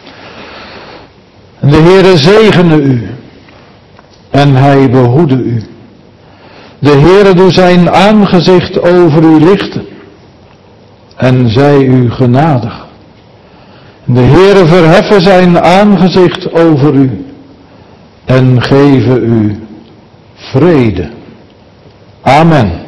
De Heere zegene u en hij behoede u. De Heere doe zijn aangezicht over u lichten en zij u genadig. De Heere verheffen zijn aangezicht over u en geven u vrede. Amen.